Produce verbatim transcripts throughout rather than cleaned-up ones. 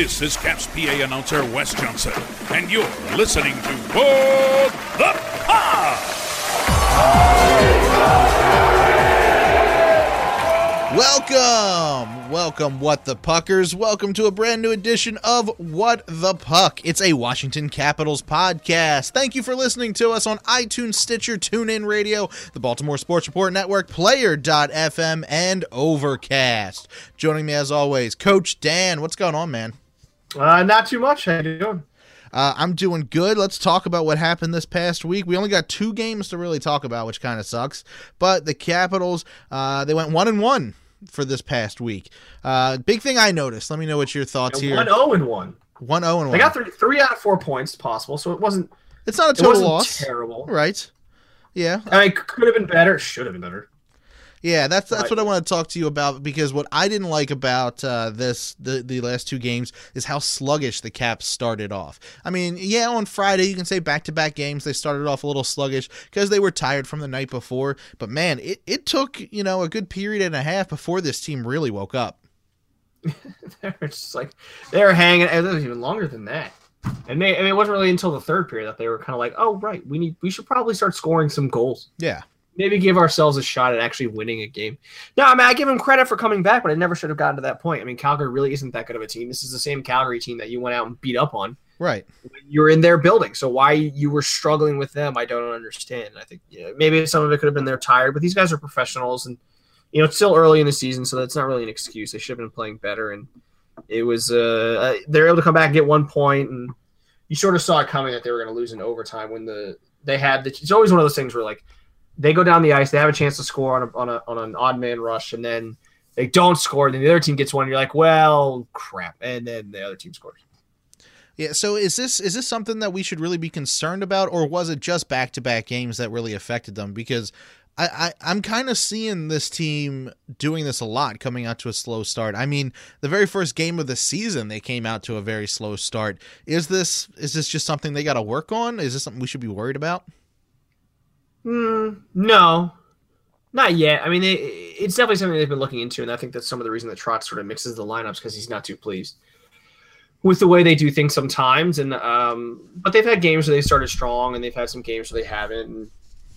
This is Caps P A announcer Wes Johnson, and you're listening to What the Puck! Welcome! Welcome, What the Puckers. Welcome to a brand new edition of What the Puck. It's a Washington Capitals podcast. Thank you for listening to us on iTunes, Stitcher, TuneIn Radio, the Baltimore Sports Report Network, Player dot f m, and Overcast. Joining me as always, Coach Dan. What's going on, man? Uh, not too much. How you doing? Uh, I'm doing good. Let's talk about what happened this past week. We only got two games to really talk about, which kind of sucks. But the Capitals, uh, they went one and one for this past week. Uh, big thing I noticed. Let me know what your thoughts yeah, here. one oh and one. one oh and one. They got three, three out of four points possible, so it wasn't. It's not a it total wasn't loss. Terrible, right? Yeah. I mean, could have been better. Should have been better. Yeah, that's that's Right. what I want to talk to you about, because what I didn't like about uh, this the the last two games is how sluggish the Caps started off. I mean, yeah, on Friday you can say back-to-back games they started off a little sluggish because they were tired from the night before, but man, it, it took, you know, a good period and a half before this team really woke up. They're just like they were hanging, and it was even longer than that. And they, I mean, it wasn't really until the third period that they were kind of like, "Oh, right, we need, we should probably start scoring some goals. Yeah. Maybe give ourselves a shot at actually winning a game." No, I mean, I give them credit for coming back, but it never should have gotten to that point. I mean, Calgary really isn't that good of a team. This is the same Calgary team that you went out and beat up on. Right. You're in their building, so why you were struggling with them, I don't understand. I think, you know, maybe some of it could have been they're tired, but these guys are professionals, and you know it's still early in the season, so that's not really an excuse. They should have been playing better, and it was uh, they're able to come back and get one point, and you sort of saw it coming that they were going to lose in overtime when the they had the. It's always one of those things where like they go down the ice, they have a chance to score on a, on a on an odd man rush, and then they don't score, and then the other team gets one, and you're like, well, crap, and then the other team scores. Yeah, so is this is this something that we should really be concerned about, or was it just back-to-back games that really affected them? Because I, I, I'm kind of seeing this team doing this a lot, coming out to a slow start. I mean, the very first game of the season, they came out to a very slow start. Is this is this just something they got to work on? Is this something we should be worried about? Mm, no, not yet. I mean, it, it's definitely something they've been looking into, and I think that's some of the reason that Trotz sort of mixes the lineups because he's not too pleased with the way they do things sometimes. And um, but they've had games where they started strong, and they've had some games where they haven't. And,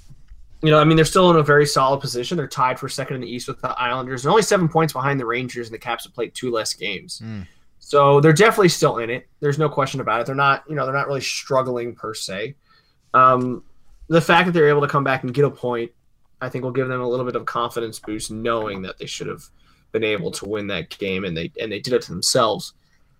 you know, I mean, they're still in a very solid position. They're tied for second in the East with the Islanders. They're only seven points behind the Rangers, and the Caps have played two less games. Mm. So they're definitely still in it. There's no question about it. They're not, you know, they're not really struggling per se. Um, the fact that they're able to come back and get a point, I think will give them a little bit of confidence boost, knowing that they should have been able to win that game, and they and they did it to themselves.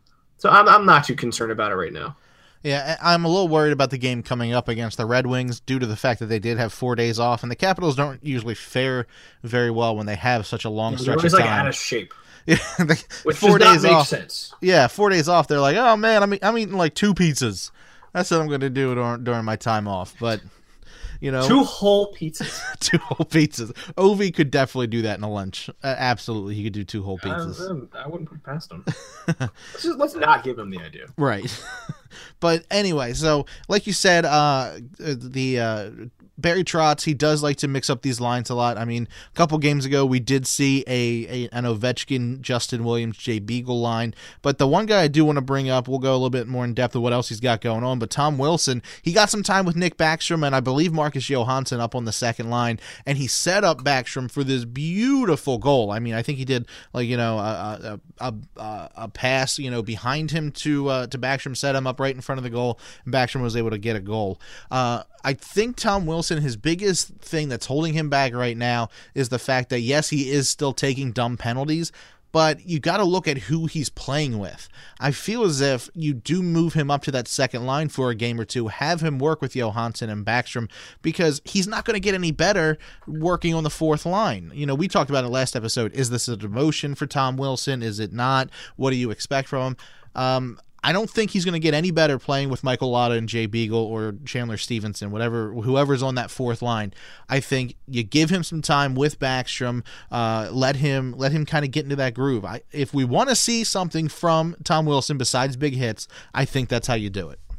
So I'm I'm not too concerned about it right now. Yeah, I'm a little worried about the game coming up against the Red Wings due to the fact that they did have four days off, and the Capitals don't usually fare very well when they have such a long yeah, stretch of time. time. Like out of shape. Yeah, they, Which four does days not make off. sense. Yeah, four days off. They're like, oh man, I'm I'm eating like two pizzas. That's what I'm going to do during, during my time off. But you know, two whole pizzas. two whole pizzas. Ovi could definitely do that in a lunch. Uh, absolutely, he could do two whole pizzas. I, I wouldn't put it past him. let's just let's not give him the idea. Right. But anyway, so like you said, uh, the uh, Barry Trotz, he does like to mix up these lines a lot. I mean, a couple games ago, we did see a, a an Ovechkin, Justin Williams, Jay Beagle line. But the one guy I do want to bring up, we'll go a little bit more in depth of what else he's got going on. But Tom Wilson, he got some time with Nick Backstrom and I believe Marcus Johansson up on the second line, and he set up Backstrom for this beautiful goal. I mean, I think he did like you know a a, a, a pass you know behind him to uh, to Backstrom, set him up right in front of the goal, and Backstrom was able to get a goal. Uh, I think Tom Wilson, his biggest thing that's holding him back right now is the fact that, yes, he is still taking dumb penalties, but you got to look at who he's playing with. I feel as if you do move him up to that second line for a game or two, have him work with Johansson and Backstrom, because he's not going to get any better working on the fourth line. You know, we talked about it last episode. Is this a demotion for Tom Wilson? Is it not? What do you expect from him? Um, I don't think he's going to get any better playing with Michael Lotta and Jay Beagle or Chandler Stevenson, whatever, whoever's on that fourth line. I think you give him some time with Backstrom, uh, let him let him kind of get into that groove. I, if we want to see something from Tom Wilson besides big hits, I think that's how you do it.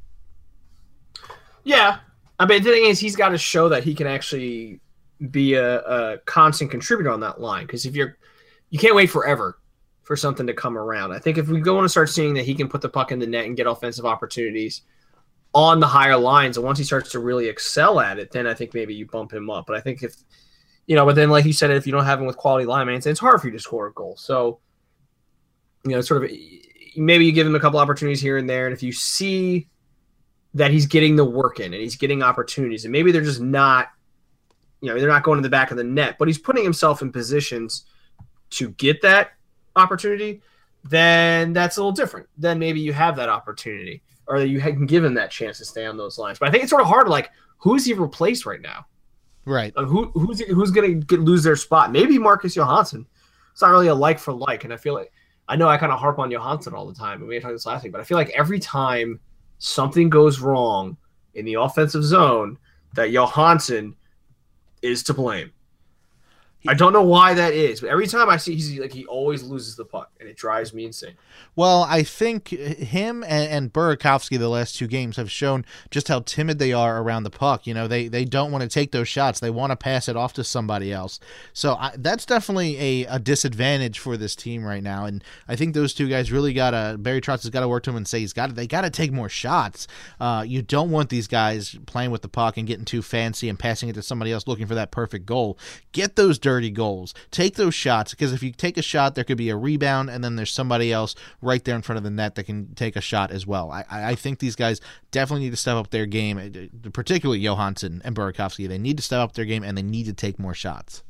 Yeah, I mean the thing is he's got to show that he can actually be a, a constant contributor on that line, because if you're you can't wait forever for something to come around. I think if we go and start seeing that he can put the puck in the net and get offensive opportunities on the higher lines, and once he starts to really excel at it, then I think maybe you bump him up. But I think if, you know, but then like you said, if you don't have him with quality linemen, it's hard for you to score a goal. So, you know, sort of maybe you give him a couple opportunities here and there, and if you see that he's getting the work in and he's getting opportunities, and maybe they're just not, you know, they're not going to the back of the net, but he's putting himself in positions to get that opportunity, then that's a little different. Then maybe you have that opportunity, or that you can give him that chance to stay on those lines. But I think it's sort of hard. Like, who's he replaced right now? Right. Like, who who's who's going to lose their spot? Maybe Marcus Johansson. It's not really a like for like, and I feel like I know I kind of harp on Johansson all the time, and we talked this last week, but I feel like every time something goes wrong in the offensive zone, that Johansson is to blame. I don't know why that is, but every time I see he's like he always loses the puck, and it drives me insane. Well, I think him and, and Burakovsky the last two games have shown just how timid they are around the puck. You know, they, they don't want to take those shots. They want to pass it off to somebody else. So I, that's definitely a, a disadvantage for this team right now. And I think those two guys really got to, Barry Trotz has got to work to him and say he's got to, they got to take more shots. Uh, you don't want these guys playing with the puck and getting too fancy and passing it to somebody else looking for that perfect goal. Get those dirty goals. Take those shots, because if you take a shot, there could be a rebound, and then there's somebody else right there in front of the net that can take a shot as well. I, I think these guys definitely need to step up their game, particularly Johansson and Burakovsky. They need to step up their game, and they need to take more shots.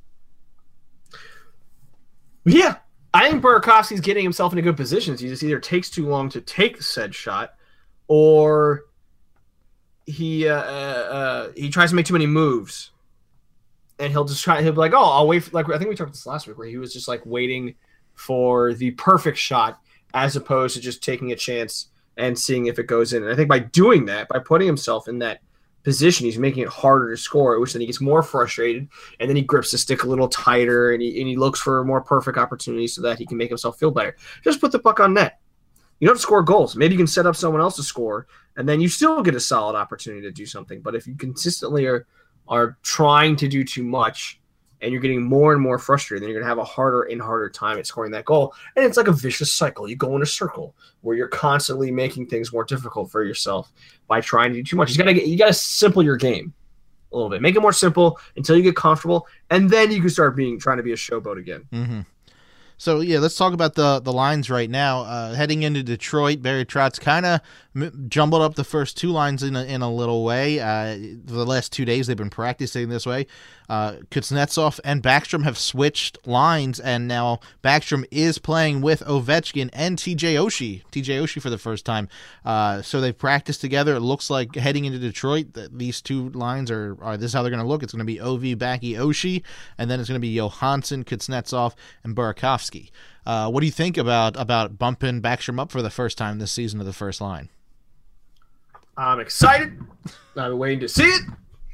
Yeah, I think Burakovsky's getting himself into good positions. He just either takes too long to take said shot, or he uh, uh, he tries to make too many moves, and he'll just try. He'll be like, "Oh, I'll wait." For, like I think we talked about this last week, where he was just like waiting for the perfect shot, as opposed to just taking a chance and seeing if it goes in. And I think by doing that, by putting himself in that position, he's making it harder to score, which then he gets more frustrated, and then he grips the stick a little tighter, and he, and he looks for more perfect opportunities so that he can make himself feel better. Just put the puck on net. You don't score goals. Maybe you can set up someone else to score, and then you still get a solid opportunity to do something. But if you consistently are, are trying to do too much, and you're getting more and more frustrated, then you're going to have a harder and harder time at scoring that goal. And it's like a vicious cycle. You go in a circle where you're constantly making things more difficult for yourself by trying to do too much. You got to get, you got to simple your game a little bit. Make it more simple until you get comfortable, and then you can start being trying to be a showboat again. Mm-hmm. So, yeah, let's talk about the, the lines right now. Uh, heading into Detroit, Barry Trotz kind of m- jumbled up the first two lines in a, in a little way. Uh, the last two days they've been practicing this way. Uh, Kuznetsov and Backstrom have switched lines, and now Backstrom is playing with Ovechkin and T J Oshie. T J Oshie for the first time. Uh, so they've practiced together. It looks like heading into Detroit, that these two lines are, are this is how they're going to look. It's going to be Ovi, Backy, Oshie, and then it's going to be Johansson, Kuznetsov, and Burakovsky. Uh, what do you think about about bumping Backstrom up for the first time this season to the first line? I'm excited. I've been waiting to see it.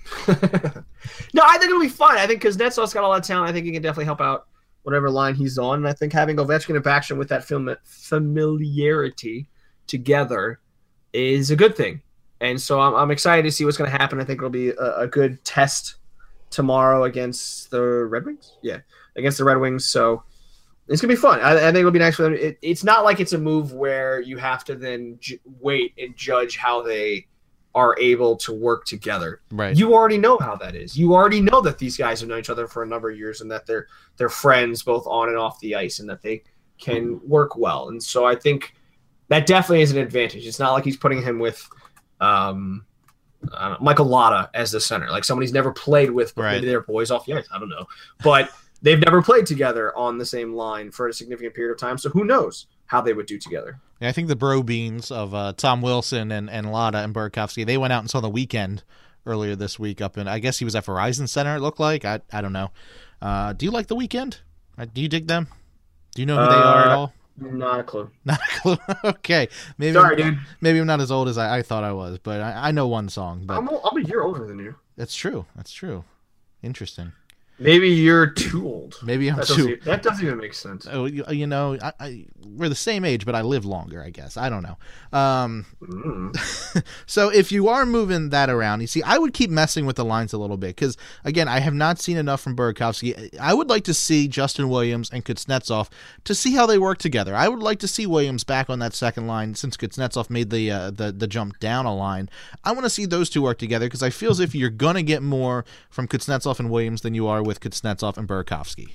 No, I think it'll be fun. I think because Kuznetsov's got a lot of talent. I think he can definitely help out whatever line he's on. And I think having Ovechkin and Backstrom with that film familiarity together is a good thing. And so I'm, I'm excited to see what's going to happen. I think it'll be a, a good test tomorrow against the Red Wings. Yeah, against the Red Wings. So it's going to be fun. I, I think it'll be nice for them. It, it's not like it's a move where you have to then j- wait and judge how they are able to work together. Right. You already know how that is. You already know that these guys have known each other for a number of years, and that they're they're friends both on and off the ice, and that they can work well. And so I think that definitely is an advantage. It's not like he's putting him with um, I don't know, Michael Lotta as the center, like someone he's never played with, but right. maybe they're boys off the ice. I don't know. But they've never played together on the same line for a significant period of time, so who knows how they would do together. Yeah, I think the bro beans of uh, Tom Wilson and, and Lotta and Burakovsky, they went out and saw The Weeknd earlier this week up in, I guess he was at Verizon Center, it looked like. I I don't know. Uh, do you like The Weeknd? Do you dig them? Do you know who uh, they are at all? Not a clue. Not a clue. Okay. Maybe Sorry, I'm, dude. Maybe I'm not as old as I, I thought I was, but I, I know one song. But I'm, I'm a year older than you. That's true. That's true. Interesting. Maybe you're too old. Maybe I'm that too. Doesn't, even- that doesn't even make sense. Oh, you, you know, I, I we're the same age, but I live longer. I guess I don't know. Um, Mm. so if you are moving that around, you see, I would keep messing with the lines a little bit because again, I have not seen enough from Burakovsky. I would like to see Justin Williams and Kuznetsov to see how they work together. I would like to see Williams back on that second line since Kuznetsov made the uh, the the jump down a line. I want to see those two work together because I feel as if you're gonna get more from Kuznetsov and Williams than you are with Kuznetsov and Burakovsky.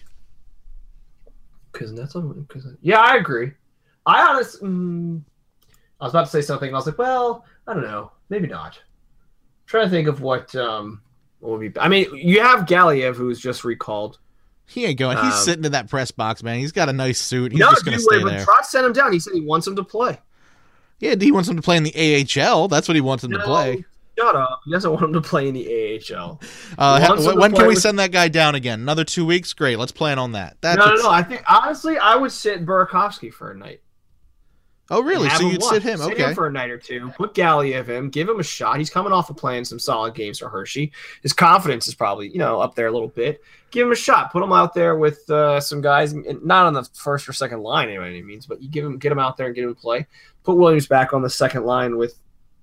Kuznetsov, Kuznetsov. Yeah, I agree. I honestly, mm, I was about to say something, and I was like, well, I don't know, maybe not. I'm trying to think of what um what would be. I mean, you have Galiev, who's just recalled. He ain't going. He's Um, sitting in that press box, man. He's got a nice suit. He's no, just gonna dude, stay wait, there. but Trotz sent him down. He said he wants him to play. Yeah, he wants him to play in the A H L. That's what he wants him to No, play. Shut up. He doesn't want him to play in the A H L. Uh, He wants ha- him to when play can we with- send that guy down again? Another two weeks? Great. Let's plan on that. That's No, no, what's- no. I think honestly, I would sit Burakovsky for a night. Oh, really? Have So him you'd watch. sit him? Sit Okay. him for a night or two. Put Galiev in. Give him a shot. He's coming off of playing some solid games for Hershey. His confidence is probably you know up there a little bit. Give him a shot. Put him out there with uh, some guys, not on the first or second line by any means, but you give him, get him out there and get him to play. Put Williams back on the second line with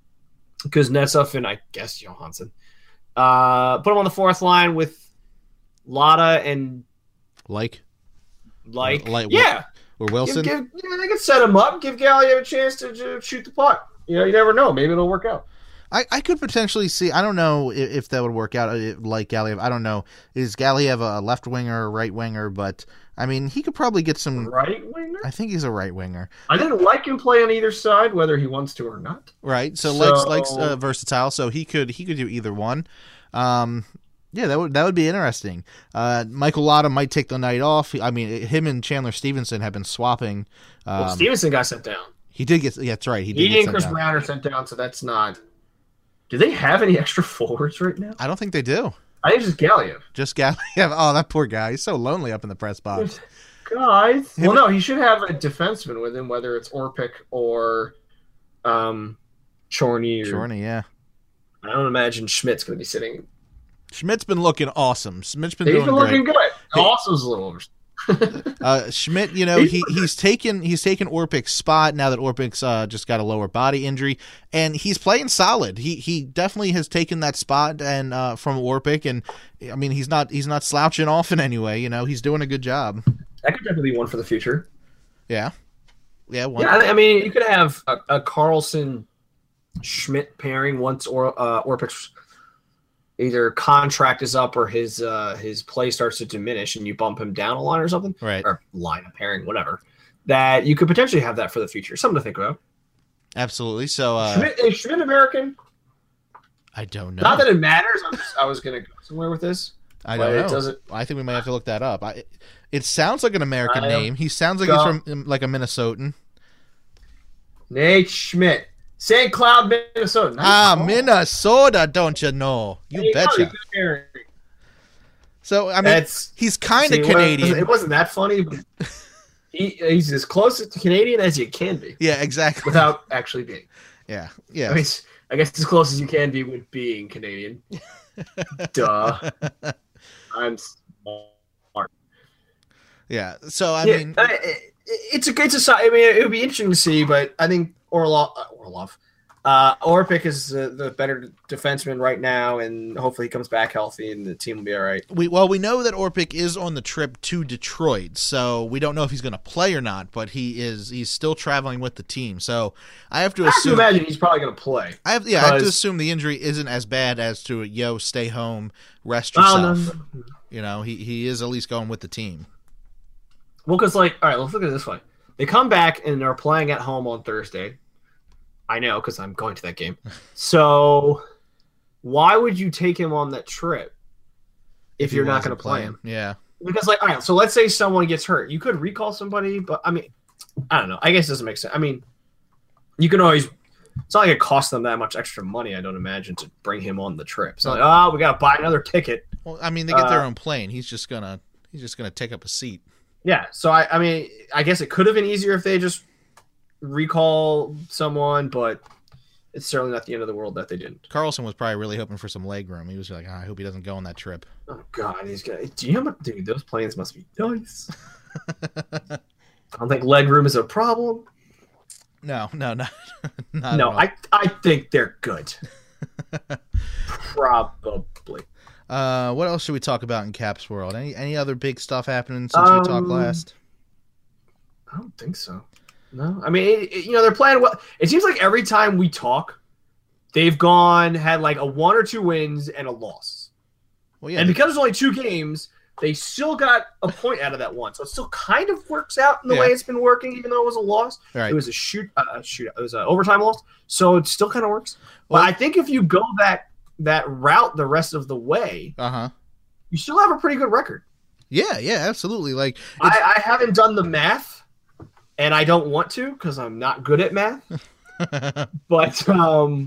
Kuznetsov and I guess Johansson. Uh, put him on the fourth line with Lotta and Like like, Like- yeah. or Give, Wilson? give, yeah, they can set him up. Give Galiev a chance to, to shoot the puck. You know, you never know. Maybe it'll work out. I, I could potentially see. I don't know if, if that would work out. uh, Like Galiev, I don't know. Is Galiev a left winger or right winger? But I mean, he could probably get some. Right winger? I think he's a right winger, I didn't like him play on either side, whether he wants to or not. right? So, So- likes likes uh, versatile. So he could he could do either one. Um, yeah, that would that would be interesting. Uh, Michael Lotta might take the night off. I mean, him and Chandler Stevenson have been swapping. Um, Well, Stevenson got sent down. he did get. Yeah, that's right. He did He get and sent Chris down. Brown are sent down, so that's not. Do they have any extra forwards right now? I don't think they do. I think it's just Galiev. Just Galiev. Oh, that poor guy. He's so lonely up in the press box. Guys. Him- Well, no, he should have a defenseman with him, whether it's Orpik or um, Chorney. Or, Shorty, yeah. I don't imagine Schmidt's going to be sitting. Schmidt's been looking awesome. Schmidt's been He's doing been great. looking good. Hey. Awesome's a little over. Uh, Schmidt, you know, he he's taken he's taken Orpik's spot now that Orpik's uh, just got a lower body injury, and he's playing solid. He he definitely has taken that spot and uh, from Orpik, and I mean he's not he's not slouching off in any way. You know, he's doing a good job. That could definitely be one for the future. Yeah, yeah. One, Yeah, I I mean, you could have a, a Carlson Schmidt pairing once or uh, Orpik's either contract is up or his uh, his play starts to diminish, and you bump him down a line or something, right. or line a pairing, whatever. That you could potentially have that for the future. Something to think about. Absolutely. So uh, Schmidt, is Schmidt American? I don't know. Not that it matters. I'm just, I was going to go somewhere with this. I but don't it know. doesn't- I think we might have to look that up. I, it sounds like an American I name. He sounds like go- he's from um, like a Minnesotan. Nate Schmidt, Saint Cloud, Minnesota. Nice Ah, call. Minnesota, don't you know? You There you go, betcha. good pairing. So I mean, That's he's kind See, of it wasn't- Canadian. It wasn't that funny, but he, he's as close to Canadian as you can be Yeah, exactly. without actually being. Yeah, yeah. I mean, I guess as close as you can be with being Canadian. Duh. I'm smart. Yeah. So I yeah, mean, I- it- it's a it's a si- I mean, it would be interesting to see, but I think Orlov, uh, Orlov, uh, Orpik is uh, the better defenseman right now, and hopefully he comes back healthy, and the team will be all right. we well we know that Orpik is on the trip to Detroit, so we don't know if he's going to play or not. But he is he's still traveling with the team. So I have to I have to assume. imagine he's probably going to play. I have yeah, I have to because- assume the injury isn't as bad as to yo stay home, rest Oh, yourself. no, no, no. You know, he he is at least going with the team. Well, because like, all right, let's look at it this way. They come back and they're playing at home on Thursday. I know because I'm going to that game. So why would you take him on that trip if, he you're not wasn't going to play him? playing. Yeah. Because like, all right, so let's say someone gets hurt. You could recall somebody, but I mean, I don't know. I guess it doesn't make sense. I mean, you can always. It's not like it costs them that much extra money. I don't imagine to bring him on the trip. So like, oh, we got to buy another ticket. Well, I mean, they get their Uh, own plane. He's just gonna he's just gonna take up a seat. Yeah. So I, I mean, I guess it could have been easier if they just recall someone, but it's certainly not the end of the world that they didn't. Carlson was probably really hoping for some leg room. He was like, oh, I hope he doesn't go on that trip. Oh God, he's got. Do you know, dude? Those planes must be nice. I don't think leg room is a problem. No, no, no, not no. at all. I I think they're good. Probably. Uh, what else should we talk about in Caps World? Any any other big stuff happening since Um, we talked last? I don't think so. No, I mean, it, it- you know, they're playing well. It seems like every time we talk, they've gone had like a one or two wins and a loss, Well, yeah, and because there's only two games, they still got a point out of that one. So it still kind of works out in the Yeah. way it's been working, even though it was a loss. right. It was a shoot, uh, shoot. It was an overtime loss, so it still kind of works. Well- but I think if you go that that route the rest of the way, Uh huh. you still have a pretty good record. Yeah, yeah, absolutely. Like, it's, I, I haven't done the math, and I don't want to because I'm not good at math. But um,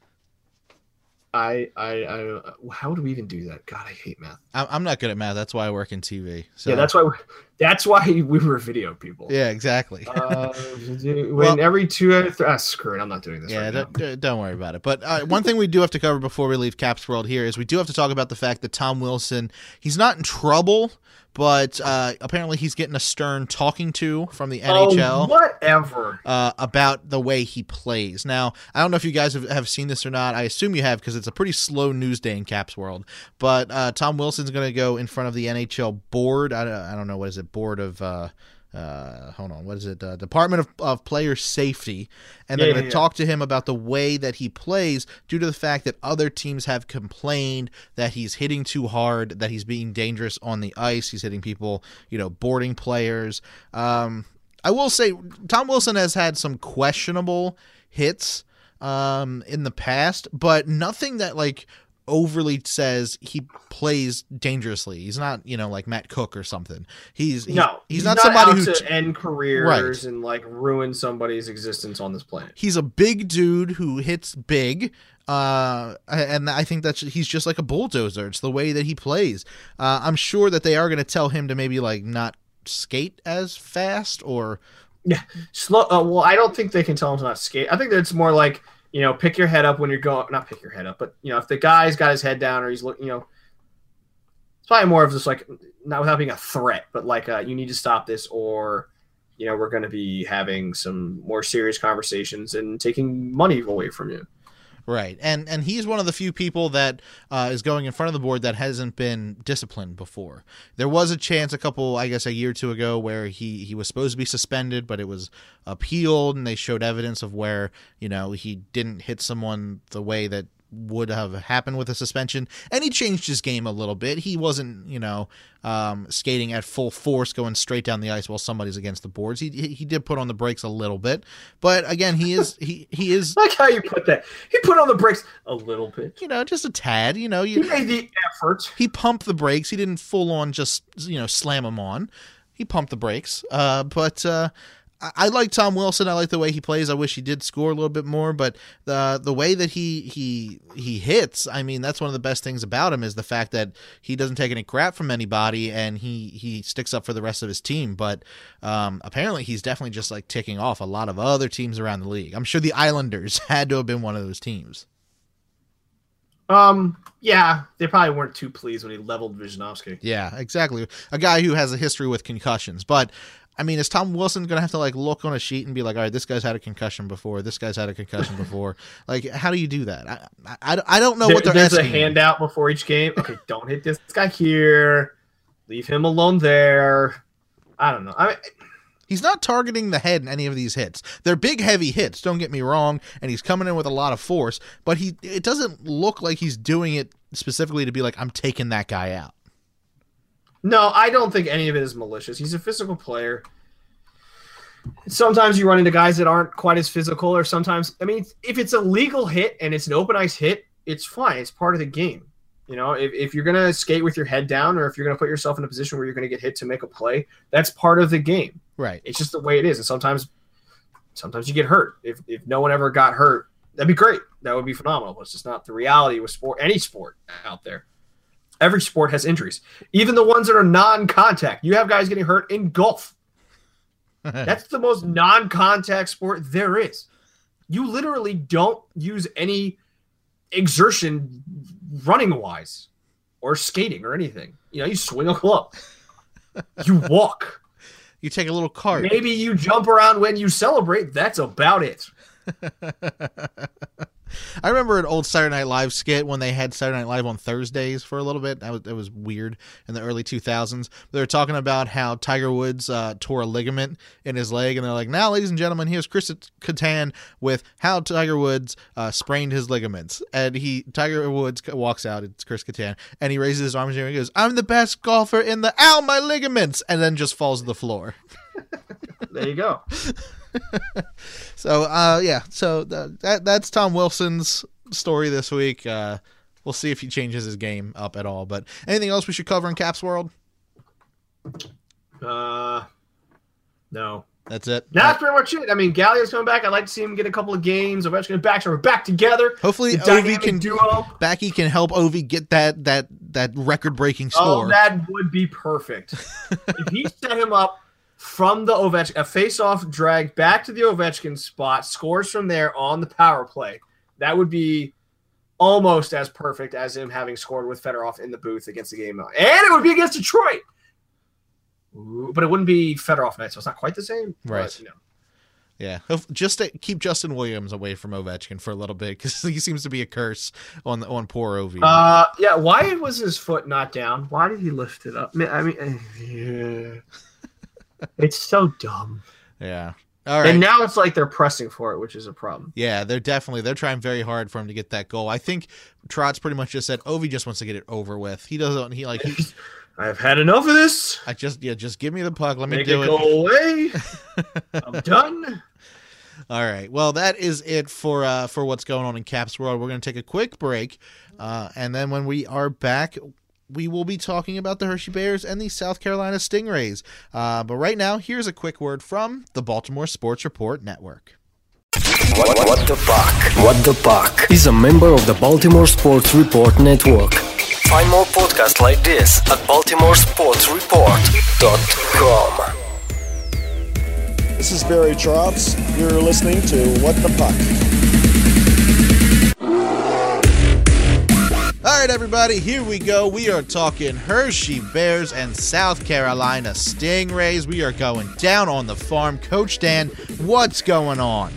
I, I, I, how do we even do that? God, I hate math. I'm I'm not good at math. That's why I work in T V. So. Yeah, that's why. We're, that's why we were video people. Yeah, exactly. Uh, when Well- every two out of three, ah, screw it. I'm not doing this. Yeah, right now. don't, don't- don't worry about it. But uh, one thing we do have to cover before we leave Caps World here is we do have to talk about the fact that Tom Wilson, he's not in trouble, but uh, apparently he's getting a stern talking to from the N H L. Oh, whatever. Uh, about the way he plays. Now, I don't know if you guys have, have seen this or not. I assume you have because it's a pretty slow news day in Caps World. But uh, Tom Wilson's going to go in front of the N H L board. I don't, I don't know, what is it? Board of, uh, uh, hold on, what is it? Uh, Department of, of Player Safety. And they're Yeah, going to yeah, yeah. talk to him about the way that he plays due to the fact that other teams have complained that he's hitting too hard, that he's being dangerous on the ice. He's hitting people, you know, boarding players. Um, I will say Tom Wilson has had some questionable hits um, in the past, but nothing that like overly says he plays dangerously. He's not, you know, like Matt Cook or something. He's, he's No, he's, not, somebody out who to end careers Right. and like ruin somebody's existence on this planet. he's a big dude who hits big. Uh, and I think that's he's just like a bulldozer. It's the way that he plays. Uh, I'm sure that they are going to tell him to maybe like not skate as fast or Yeah, slow. Uh, well, I don't think they can tell him to not skate. I think that it's more like, you know, pick your head up when you're going. Not pick your head up, but you know, if the guy's got his head down or he's looking, you know, it's probably more of just like not without being a threat, but like uh, you need to stop this, or you know, we're going to be having some more serious conversations and taking money away from you. Right, and and he's one of the few people that uh, is going in front of the board that hasn't been disciplined before. There was a chance a couple, I guess, a year or two ago where he, he was supposed to be suspended, but it was appealed, and they showed evidence of where, you know, he didn't hit someone the way that would have happened with a suspension, and he changed his game a little bit. He wasn't, you know, um, skating at full force, going straight down the ice while somebody's against the boards. He he, he did put on the brakes a little bit, but again, he is he he is. I like how you put that. He put on the brakes a little bit. You know, just a tad. You know, He you, made the effort. he pumped the brakes. He didn't full on just, you know, slam them on. He pumped the brakes. Uh, but uh, I, I like Tom Wilson. I like the way he plays. I wish he did score a little bit more. But the the way that he he he hits, I mean, that's one of the best things about him is the fact that he doesn't take any crap from anybody, and he he sticks up for the rest of his team. But um, apparently, he's definitely just like ticking off a lot of other teams around the league. I'm sure the Islanders had to have been one of those teams. Um, yeah, they probably weren't too pleased when he leveled Wisnowski. Yeah, exactly. A guy who has a history with concussions. But, I mean, is Tom Wilson going to have to, like, look on a sheet and be like, all right, this guy's had a concussion before, this guy's had a concussion before? Like, how do you do that? I I, I don't know There- what they're there's a asking. handout before each game. Okay, don't hit this guy here. Leave him alone there. I don't know. I mean, He's not targeting the head in any of these hits. They're big, heavy hits, don't get me wrong, and he's coming in with a lot of force, but he it doesn't look like he's doing it specifically to be like, I'm taking that guy out. no, I don't think any of it is malicious. He's a physical player. Sometimes you run into guys that aren't quite as physical, or sometimes, I mean, if it's a legal hit and it's an open ice hit, it's fine. It's part of the game. You know, if, if you're going to skate with your head down, or if you're going to put yourself in a position where you're going to get hit to make a play, that's part of the game. Right. It's just the way it is. And sometimes sometimes you get hurt. If if no one ever got hurt, that'd be great. That would be phenomenal. But it's just not the reality with sport, any sport out there. Every sport has injuries. Even the ones that are non-contact. You have guys getting hurt in golf. That's the most non-contact sport there is. You literally don't use any exertion running wise or skating or anything. You know, you swing a club. You walk. You take a little cart. Maybe you jump around when you celebrate. That's about it. I remember an old Saturday Night Live skit when they had Saturday Night Live on Thursdays for a little bit. That was, that was weird in the early two thousands. They were talking about how Tiger Woods uh, tore a ligament in his leg, and they're like, now, ladies and gentlemen, here's Chris Kattan with how Tiger Woods uh, sprained his ligaments. And he, Tiger Woods walks out, it's Chris Kattan, and he raises his arms and he goes, I'm the best golfer in the, ow, my ligaments, and then just falls to the floor. There you go. So, uh, yeah, so th- that that's Tom Wilson's story this week. Uh, we'll see if he changes his game up at all. But anything else we should cover in Caps World? Uh, no. That's it? No, that's pretty much it. I mean, Gallio's coming back. I'd like to see him get a couple of games. Ovechkin back, so we're back together. Hopefully, Ovi can duo. Backy can help Ovi get that that that record-breaking score. Oh, that would be perfect. If he set him up from the Ovechkin, a face-off drag back to the Ovechkin spot, scores from there on the power play, that would be almost as perfect as him having scored with Fedorov in the booth against the game. And it would be against Detroit. Ooh, but it wouldn't be Fedorov night, so it's not quite the same. Right. But, you know. Yeah, just to keep Justin Williams away from Ovechkin for a little bit, because he seems to be a curse on on poor Ovi. Uh, yeah, why was his foot not down? Why did he lift it up? I mean, yeah. It's so dumb. Yeah. All right. And now it's like they're pressing for it, which is a problem. Yeah, they're definitely they're trying very hard for him to get that goal. I think Trotz pretty much just said Ovi just wants to get it over with. He doesn't. He like. He, I've had enough of this. I just yeah, just give me the puck. Let me Make do it it. Go away. I'm done. All right. Well, that is it for uh, for what's going on in Caps World. We're going to take a quick break, uh, and then when we are back, we will be talking about the Hershey Bears and the South Carolina Stingrays. Uh, but right now, here's a quick word from the Baltimore Sports Report Network. What, what the Puck? What the Puck is a member of the Baltimore Sports Report Network. Find more podcasts like this at baltimore sports report dot com. This is Barry Trotz. You're listening to What the Puck. All right, everybody, here we go. We are talking Hershey Bears and South Carolina Stingrays. We are going down on the farm. Coach Dan, what's going on?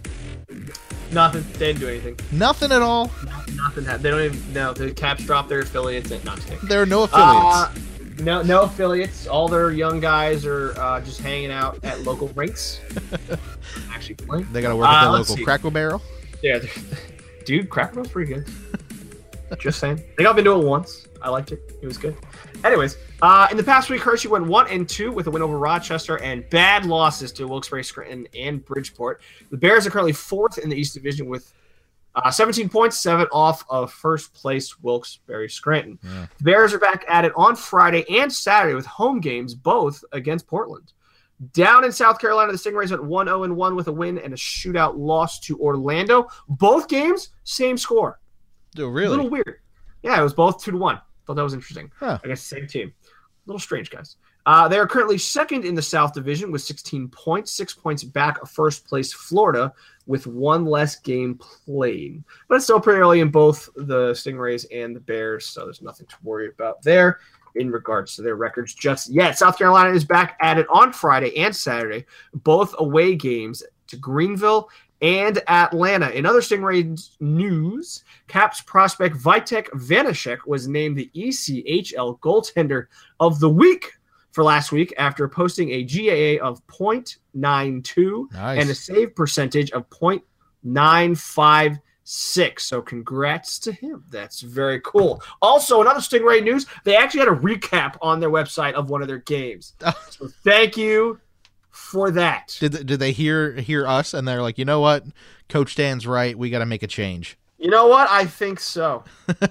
Nothing. They didn't do anything. Nothing at all? Nothing. They don't even. No, the Caps dropped their affiliates. And, not kidding. There are no affiliates. Uh, no, no affiliates. All their young guys are uh, just hanging out at local rinks. Actually playing. They got to work at uh, the local Cracker Barrel. Yeah, dude, Cracker Barrel's pretty good. Just saying. I think I've been to it once. I liked it. It was good. Anyways, uh, in the past week, Hershey went one and two with a win over Rochester and bad losses to Wilkes-Barre, Scranton, and Bridgeport. The Bears are currently fourth in the East Division with uh, seventeen points, seven off of first place Wilkes-Barre, Scranton. Yeah. The Bears are back at it on Friday and Saturday with home games, both against Portland. Down in South Carolina, the Stingrays went one oh and one with a win and a shootout loss to Orlando. Both games, same score. Oh, really? A little weird. Yeah, it was both two to one. Thought that was interesting. Huh. I guess same team. A little strange, guys. Uh, they are currently second in the South Division with sixteen points, six points back of first place Florida with one less game played. But it's still pretty early in both the Stingrays and the Bears, so there's nothing to worry about there in regards to their records just yet. South Carolina is back at it on Friday and Saturday, both away games to Greenville and Atlanta. In other Stingrays news, Caps prospect Vitek Vanashek was named the E C H L goaltender of the week for last week after posting a G A A of point nine two nice. And a save percentage of point nine five six. So congrats to him. That's very cool. Also, another Stingray news, they actually had a recap on their website of one of their games. So thank you for that. Did did they hear hear us and they're like, you know what, Coach Dan's right, we got to make a change? You know what? I think so.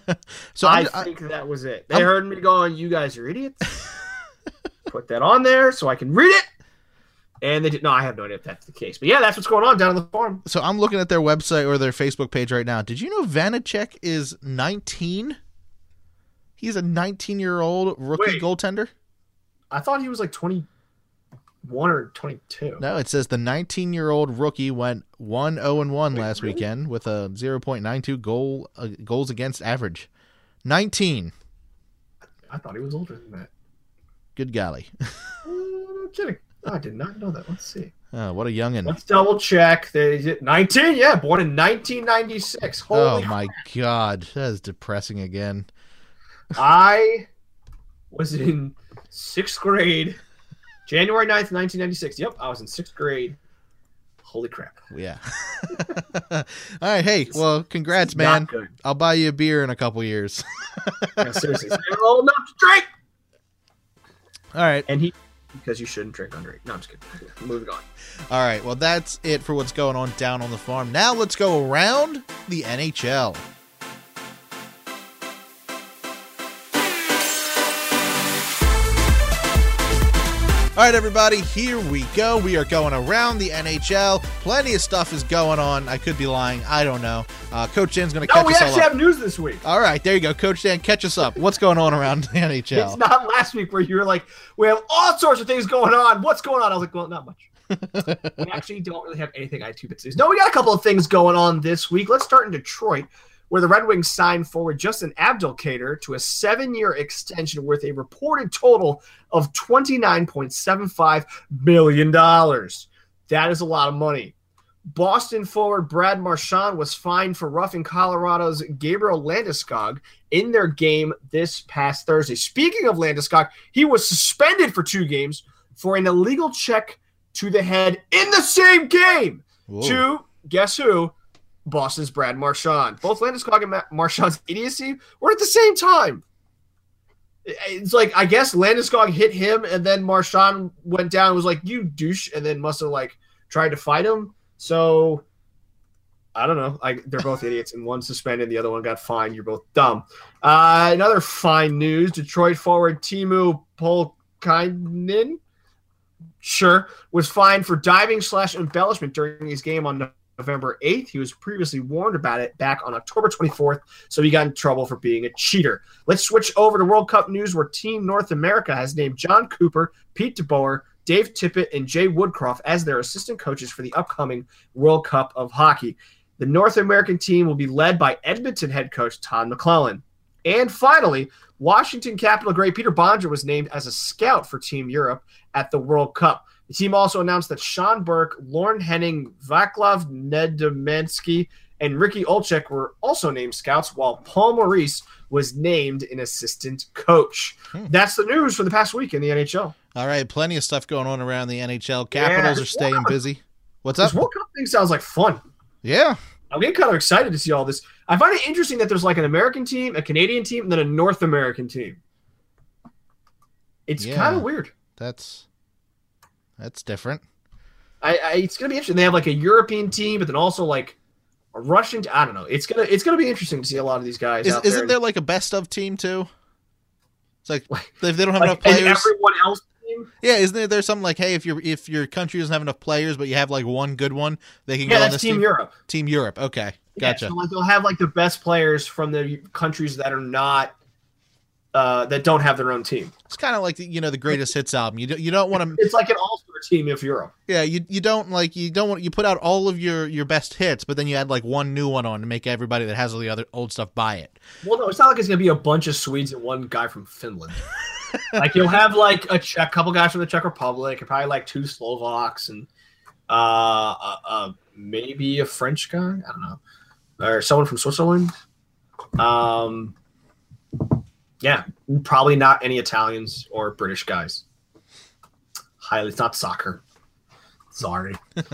so I I'm, think I, that was it. They I'm, heard me going, you guys are idiots. Put that on there so I can read it. And they did. No, I have no idea if that's the case. But yeah, that's what's going on down on the farm. So I'm looking at their website or their Facebook page right now. Did you know Vanacek is nineteen? He's a nineteen-year-old rookie Wait. goaltender. I thought he was like twenty. one or twenty-two? No, it says the nineteen-year-old rookie went one oh and one last really? weekend with a zero point nine two goal uh, goals against average. nineteen. I thought he was older than that. Good golly. Uh, no kidding. Oh, I did not know that. Let's see. Oh, what a youngin'. Let's double check. They nineteen, yeah, born in nineteen ninety-six. Holy Oh my God, that is depressing again. I was in sixth grade, January ninth, nineteen ninety-six. Yep, I was in sixth grade. Holy crap. Yeah. All right, hey, well, congrats, Not man. good. I'll buy you a beer in a couple years. No, seriously, I'm old enough to drink. All right. And he, because you shouldn't drink underage. No, I'm just kidding. Moving on. All right, well, that's it for what's going on down on the farm. Now let's go around the N H L. All right, everybody, here we go. We are going around the N H L. Plenty of stuff is going on. I could be lying. I don't know. Uh, Coach Dan's going to No, catch we us all actually up. have news this week. All right, there you go. Coach Dan, catch us up. What's going on around the N H L? It's not last week where you were like, we have all sorts of things going on. What's going on? I was like, well, not much. We actually don't really have anything I two bit news. No, we got a couple of things going on this week. Let's start in Detroit, where the Red Wings signed forward Justin Abdelkader to a seven-year extension worth a reported total of twenty-nine point seven five million dollars. That is a lot of money. Boston forward Brad Marchand was fined for roughing Colorado's Gabriel Landeskog in their game this past Thursday. Speaking of Landeskog, he was suspended for two games for an illegal check to the head in the same game. Whoa. To, guess who? Boston's Brad Marchand. Both Landeskog and Ma- Marchand's idiocy were at the same time. It's like, I guess Landeskog hit him, and then Marchand went down and was like, you douche, and then must have, like, tried to fight him. So, I don't know. I, they're both idiots, and one suspended, the other one got fined. You're both dumb. Uh, another fine news, Detroit forward Timu Polkainen, sure, was fined for diving slash embellishment during his game on November eighth. He was previously warned about it back on October twenty-fourth, so he got in trouble for being a cheater. Let's switch over to World Cup news, where Team North America has named John Cooper, Pete DeBoer, Dave Tippett, and Jay Woodcroft as their assistant coaches for the upcoming World Cup of Hockey. The North American team will be led by Edmonton head coach Todd McClellan. And finally, Washington Capital great Peter Bonner was named as a scout for Team Europe at the World Cup. The team also announced that Sean Burke, Lauren Henning, Vaclav Nedomansky, and Ricky Olczyk were also named scouts, while Paul Maurice was named an assistant coach. Hmm. That's the news for the past week in the N H L. All right, plenty of stuff going on around the N H L. Capitals Yeah, are staying World busy. What's This up? World Cup thing sounds like fun. Yeah. I'm getting kind of excited to see all this. I find it interesting that there's like an American team, a Canadian team, and then a North American team. It's Yeah. kind of weird. That's that's different. I, I it's gonna be interesting. They have like a European team, but then also like a Russian. T- I don't know. It's gonna it's gonna be interesting to see a lot of these guys. Is, out isn't there. there like a best of team too? It's like Like- if they don't have like, enough players. and everyone else team? Yeah, isn't there there's something like, hey, if your if your country doesn't have enough players, but you have like one good one, they can Yeah, go on that's this Team team. Europe. Team Europe. Okay, Yeah, gotcha. so like they'll have like the best players from the countries that are not uh, that don't have their own team. It's kind of like the, you know the greatest hits album. You don't you don't want to. It's like an all-star team of Europe. Yeah, you you don't like you don't want you put out all of your your best hits, but then you add like one new one on to make everybody that has all the other old stuff buy it. Well, no, it's not like it's gonna be a bunch of Swedes and one guy from Finland. Like you'll have like a Czech, couple guys from the Czech Republic, and probably like two Slovaks, and uh, uh, uh, maybe a French guy. I don't know, or someone from Switzerland. Um, yeah, probably not any Italians or British guys. Highly, it's not soccer. Sorry.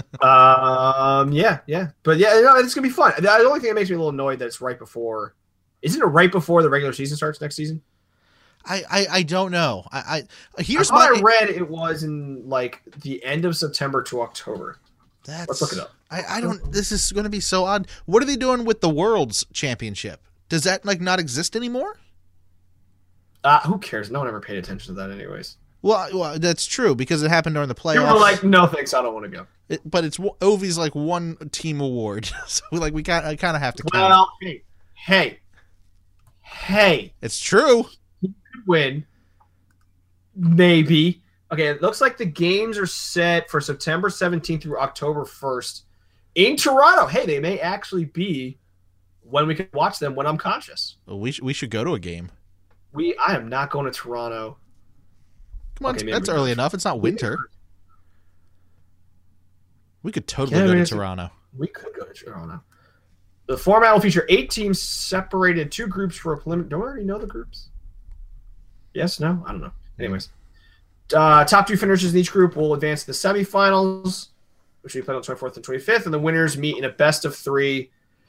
um, yeah, yeah, but yeah, no, it's gonna be fun. The only thing that makes me a little annoyed that it's right before. Isn't it right before the regular season starts next season? I, I, I don't know. I, I here's I thought my. I read it was in like the end of September to October. That's, Let's look it up. I, I don't. This is going to be so odd. What are they doing with the World's Championship? Does that like not exist anymore? Uh, who cares? No one ever paid attention to that, anyways. Well, well, that's true because it happened during the People playoffs. were like, "No, thanks, I don't want to go." It, but it's Ovi's like one team award, so like we got I kind of have to count. Well, hey, hey, hey, It's true. win, maybe, Okay, it looks like the games are set for September seventeenth through October first in Toronto. Hey, they may actually be when we can watch them when I'm conscious. Well, we sh- we should go to a game. We I am not going to Toronto. Come on, Okay, that's maybe early not. enough. It's not winter. We could totally Yeah, go I mean, to it's- Toronto. We could go to Toronto. The format will feature eight teams separated in two groups for a preliminary. Don't we already know the groups? Yes, no? I don't know. Anyways. Uh, top two finishers in each group will advance to the semifinals, which will be played on the twenty-fourth and twenty-fifth, and the winners meet in a best of three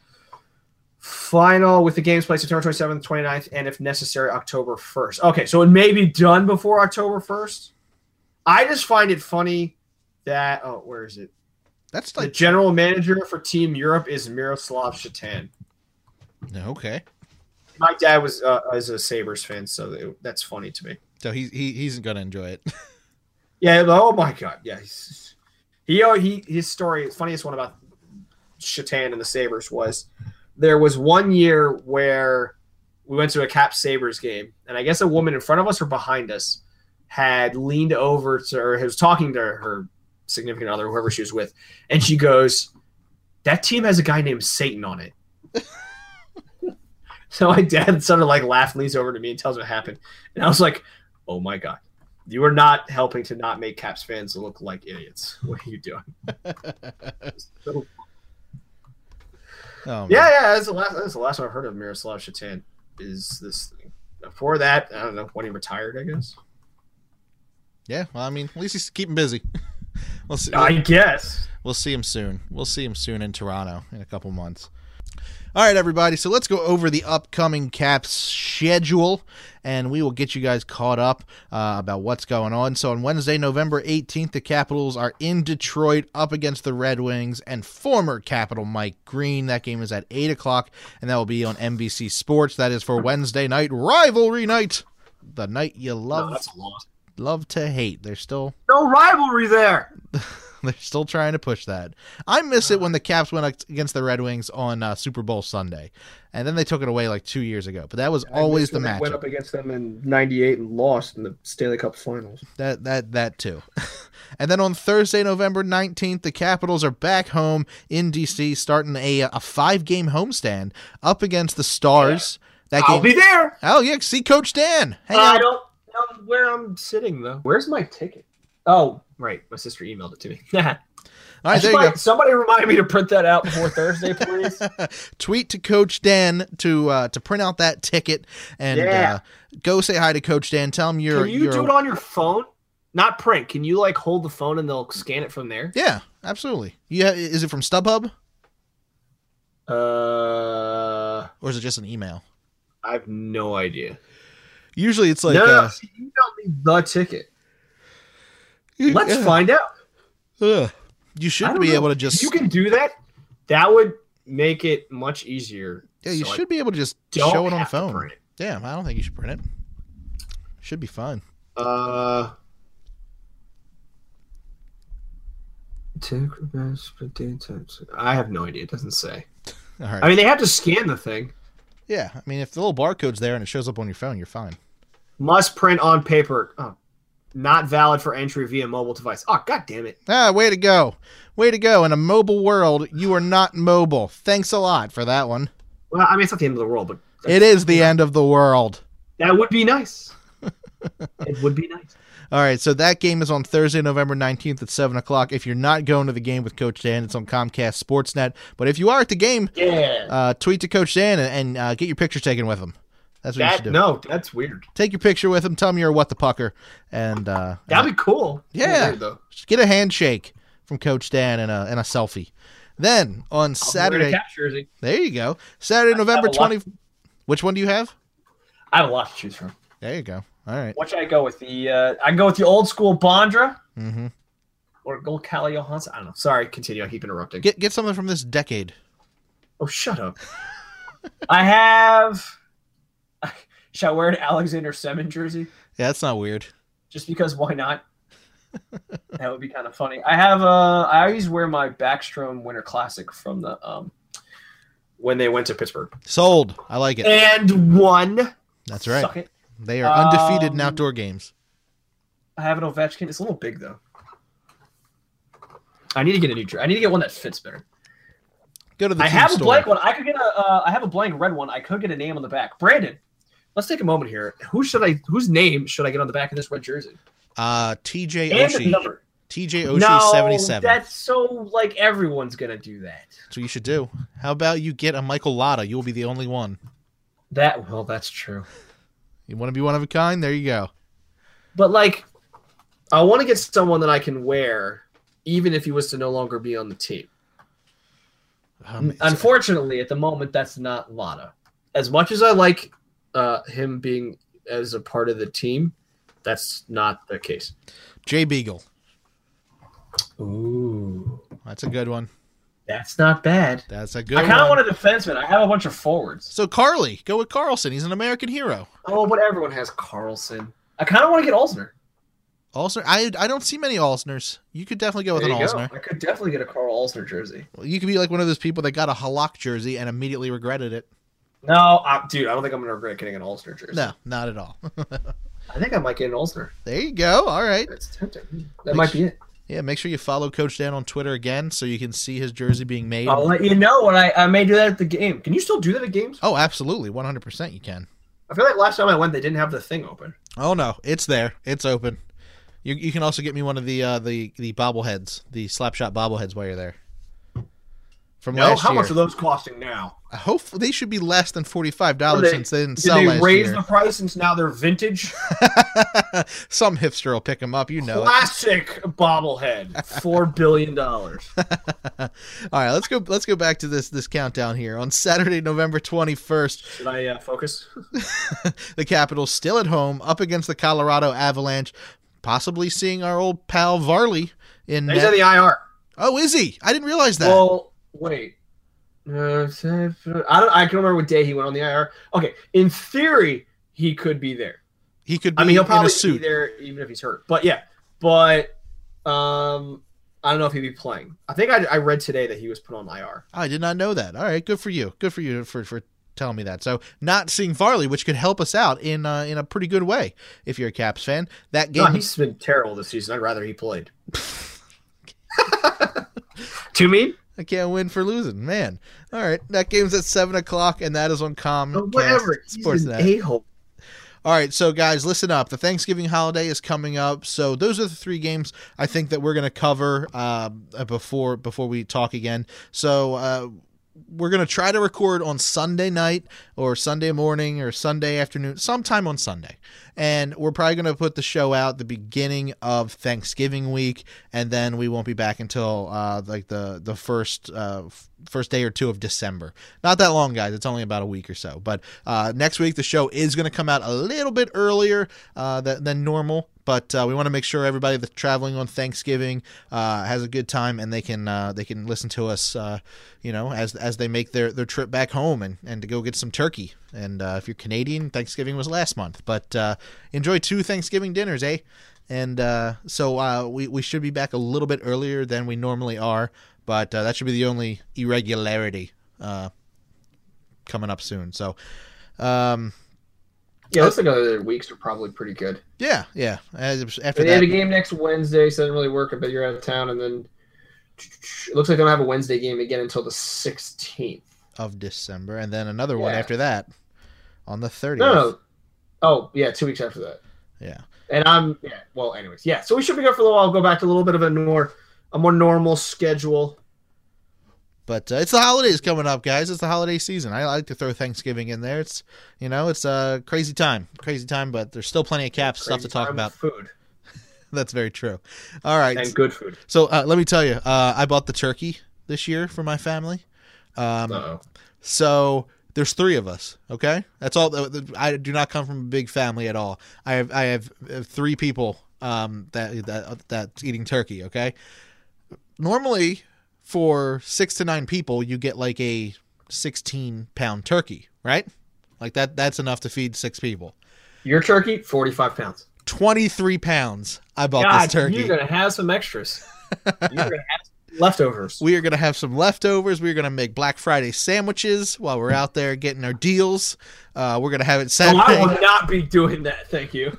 final with the games played September twenty-seventh, twenty-ninth, and if necessary, October first. Okay, so it may be done before October first. I just find it funny that, oh, where is it? That's The like general manager for Team Europe is Miroslav Shatan. okay. My dad was uh, is a Sabres fan, so it, that's funny to me. So he he he's gonna enjoy it. Yeah. Oh my God. Yeah. He's, he he his story. The funniest one about Shatan and the Sabres was there was one year where we went to a Cap Sabres game, and I guess a woman in front of us or behind us had leaned over to or was talking to her significant other, whoever she was with, and she goes, "That team has a guy named Satan on it." So my dad sort of like laughed, leans over to me and tells me what happened. And I was like, oh my God, you are not helping to not make Caps fans look like idiots. What are you doing? So, Oh, man. yeah, yeah, that's the last that's the last one I've heard of Miroslav Shatan is this thing. Before that, I don't know, when he retired, I guess. Yeah. Well, I mean, at least he's keeping busy. We'll see. I guess. We'll see him soon. We'll see him soon in Toronto in a couple months. All right, everybody. So let's go over the upcoming Caps schedule, and we will get you guys caught up uh, about what's going on. So on Wednesday, November eighteenth, the Capitals are in Detroit up against the Red Wings and former Capital Mike Green. That game is at eight o'clock, and that will be on N B C Sports. That is for Wednesday night rivalry night, the night you love No, that's a loss. love to hate. They're still No rivalry there. They're still trying to push that. I miss it when the Caps went against the Red Wings on uh, Super Bowl Sunday, and then they took it away like two years ago. But that was always the match. Went up against them in ninety-eight and lost in the Stanley Cup Finals. That that that too. And then on Thursday, November nineteenth, the Capitals are back home in D C, starting a a five game homestand up against the Stars. Yeah. That I'll game. be there. Oh yeah, see Coach Dan. Hang I out. don't know where I'm sitting though. Where's my ticket? Oh, right. My sister emailed it to me. All I right, should there you probably- go. Somebody remind me to print that out before Thursday, please. Tweet to Coach Dan to uh, to print out that ticket and Yeah. uh, go say hi to Coach Dan. Tell him you're. Can you you're, do it on your phone? Not print. Can you like hold the phone and they'll scan it from there? Yeah, absolutely. Yeah, is it from StubHub Uh, or is it just an email? I have no idea. Usually it's like no, no, uh, no. See, email me the ticket. you- Let's yeah. find out. Ugh. You I should don't be know. able to If just. you can do that, that would make it much easier. Yeah, you So I should be able to just don't show it on the have to phone. print it. Yeah, I don't think you should print it. Should be fine. Uh, I have no idea. It doesn't say. All right. I mean, they have to scan the thing. yeah, I mean, if the little barcode's there and it shows up on your phone, you're fine. Must print on paper. Oh, not valid for entry via mobile device. Oh, god damn it. Ah, way to go. Way to go. In a mobile world, you are not mobile. Thanks a lot for that one. Well, I mean, it's not the end of the world, but It is the end of the world. that would be nice. It would be nice. All right, so that game is on Thursday, November nineteenth at seven o'clock. If you're not going to the game with Coach Dan, it's on Comcast Sportsnet. But if you are at the game, Yeah. uh, tweet to Coach Dan and, and uh, get your picture taken with him. That's what you should that do. no, that's weird. Take your picture with him. Tell him you're a what the pucker. And uh, That'd be cool. Yeah. Weird, though. just get a handshake from Coach Dan and a, and a selfie. Then on I'll wear the Saturday, Cap jersey. there you go. Saturday, November have a lot- twentieth. Which one do you have? I have a lot to choose from. There you go. All right. What should I go with? The uh, I can go with the old school Bondra Mm-hmm. or go Calle Johansson. I don't know. Sorry, continue. I keep interrupting. Get get something from this decade. Oh, shut up. I have. Shall I wear an Alexander Semin jersey? Yeah, that's not weird. Just because why not? That would be kind of funny. I have uh I always wear my Backstrom Winter Classic from the um when they went to Pittsburgh. Sold. I like it. And won. That's right. Suck it. They are undefeated in Um, outdoor games. I have an Ovechkin. It's a little big though. I need to get a new jersey. I need to get one that fits better. Go to the I team have store. a blank one. I could get a. Uh, I have a blank red one. I could get a name on the back. Brandon, let's take a moment here. Who should I? Whose name should I get on the back of this red jersey? Uh, T J And the Oshie. number. T J Oshie No, seventy-seven. that's so like everyone's gonna do that. That's what you should do. How about you get a Michael Lotta? You'll be the only one. That well, that's true. You want to be one of a kind? There you go. But like, I want to get someone that I can wear, even if he was to no longer be on the team. Um, Unfortunately, at the moment, that's not Lotta. As much as I like uh, him being as a part of the team, that's not the case. Jay Beagle. Ooh, That's a good one. that's not bad. That's a good I one. kind of want a defenseman. I have a bunch of forwards. So Carly, go with Carlson. He's an American hero. Oh, but everyone has Carlson. I kind of want to get Olsner. Olsner. I I don't see many Olsners. You could definitely go with There an you Olsner. go. I could definitely get a Carl Olsner jersey. You could be like one of those people that got a Halak jersey and immediately regretted it. No, uh, dude, I don't think I'm going to regret getting an Olsner jersey. No, not at all. I think I might get an Olsner. There you go. All right. That's tempting. That might be it. Yeah, make sure you follow Coach Dan on Twitter again so you can see his jersey being made. I'll let you know when I, I may do that at the game. Can you still do that at games? Oh, absolutely. one hundred percent you can. I feel like last time I went, they didn't have the thing open. Oh, no. It's there. It's open. You you can also get me one of the uh, the, the bobbleheads, the Slapshot bobbleheads while you're there. From No, last how year. much are those costing now? I hope they should be less than forty-five dollars Did they- since they didn't Did sell they last raise year. the price since now they're vintage? Some hipster will pick them up. You know it. Classic bobblehead, four billion dollars. All right, let's go. Let's go back to this this countdown here. On Saturday, November twenty-first, Should I uh, focus? the Capitals still at home, up against the Colorado Avalanche, possibly seeing our old pal Varley in. He's net. on the I R. Oh, is he? I didn't realize that. Well, wait. Uh, I don't. I can remember what day he went on the I R. Okay, in theory, he could be there. he could be I mean, he'll in a probably be suit. there even if he's hurt. But yeah, but um, I don't know if he'd be playing. I think I, I read today that he was put on I R. I did not know that. All right, good for you. Good for you for for telling me that. So not seeing Varley, which could help us out in uh, in a pretty good way if you're a Caps fan. That game. No, he's been terrible this season. I'd rather he played. Too mean? I can't win for losing, man. All right, that game's at seven o'clock, and that is on Com. Whatever. He's an a-hole. All right, so guys, listen up. The Thanksgiving holiday is coming up, so those are the three games I think that we're going to cover uh, before before we talk again. So uh, we're going to try to record on Sunday night or Sunday morning or Sunday afternoon, sometime on Sunday. And we're probably going to put the show out the beginning of Thanksgiving week, and then we won't be back until uh, like the the first uh, f- first day or two of December. Not that long, guys. It's only about a week or so. But uh, next week the show is going to come out a little bit earlier uh, than, than normal. But uh, we want to make sure everybody that's traveling on Thanksgiving uh, has a good time, and they can uh, they can listen to us, uh, you know, as as they make their, their trip back home and, and to go get some turkey. And uh, if you're Canadian, Thanksgiving was last month, but uh, enjoy two Thanksgiving dinners, eh? And uh, so uh, we we should be back a little bit earlier than we normally are, but uh, that should be the only irregularity uh, coming up soon. So. Um, Yeah, looks like other weeks are probably pretty good. Yeah, yeah. As, after They that, have a game next Wednesday, so it doesn't really work. I bet you're out of town, and then it looks like they don't have a Wednesday game again until the sixteenth of December, and then another one Yeah. after that on the thirtieth. No, no. Oh, yeah, two weeks after that. Yeah. And I'm yeah. Well, anyways, yeah. So we should be good for a little while. I'll go back to a little bit of a more a more normal schedule. But uh, it's the holidays coming up, guys. It's the holiday season. I like to throw Thanksgiving in there. It's you know, it's a crazy time, crazy time. But there's still plenty of Caps stuff Crazy to talk time about. with food That's very true. All right, and good food. so uh, let me tell you, uh, I bought the turkey this year for my family. Um, Uh-oh. So there's three of us. Okay, that's all. I do not come from a big family at all. I have I have three people um, that that that's eating turkey. Okay, normally for six to nine people, you get like a sixteen pound turkey, right? Like that. That's enough to feed six people. Your turkey, forty-five pounds. twenty-three pounds. I bought God, this turkey. you're gonna have some extras. You're gonna have leftovers. We are going to have some leftovers. We're going to make Black Friday sandwiches while we're out there getting our deals. Uh, we're going to have it Saturday. Oh, I will not be doing that. Thank you.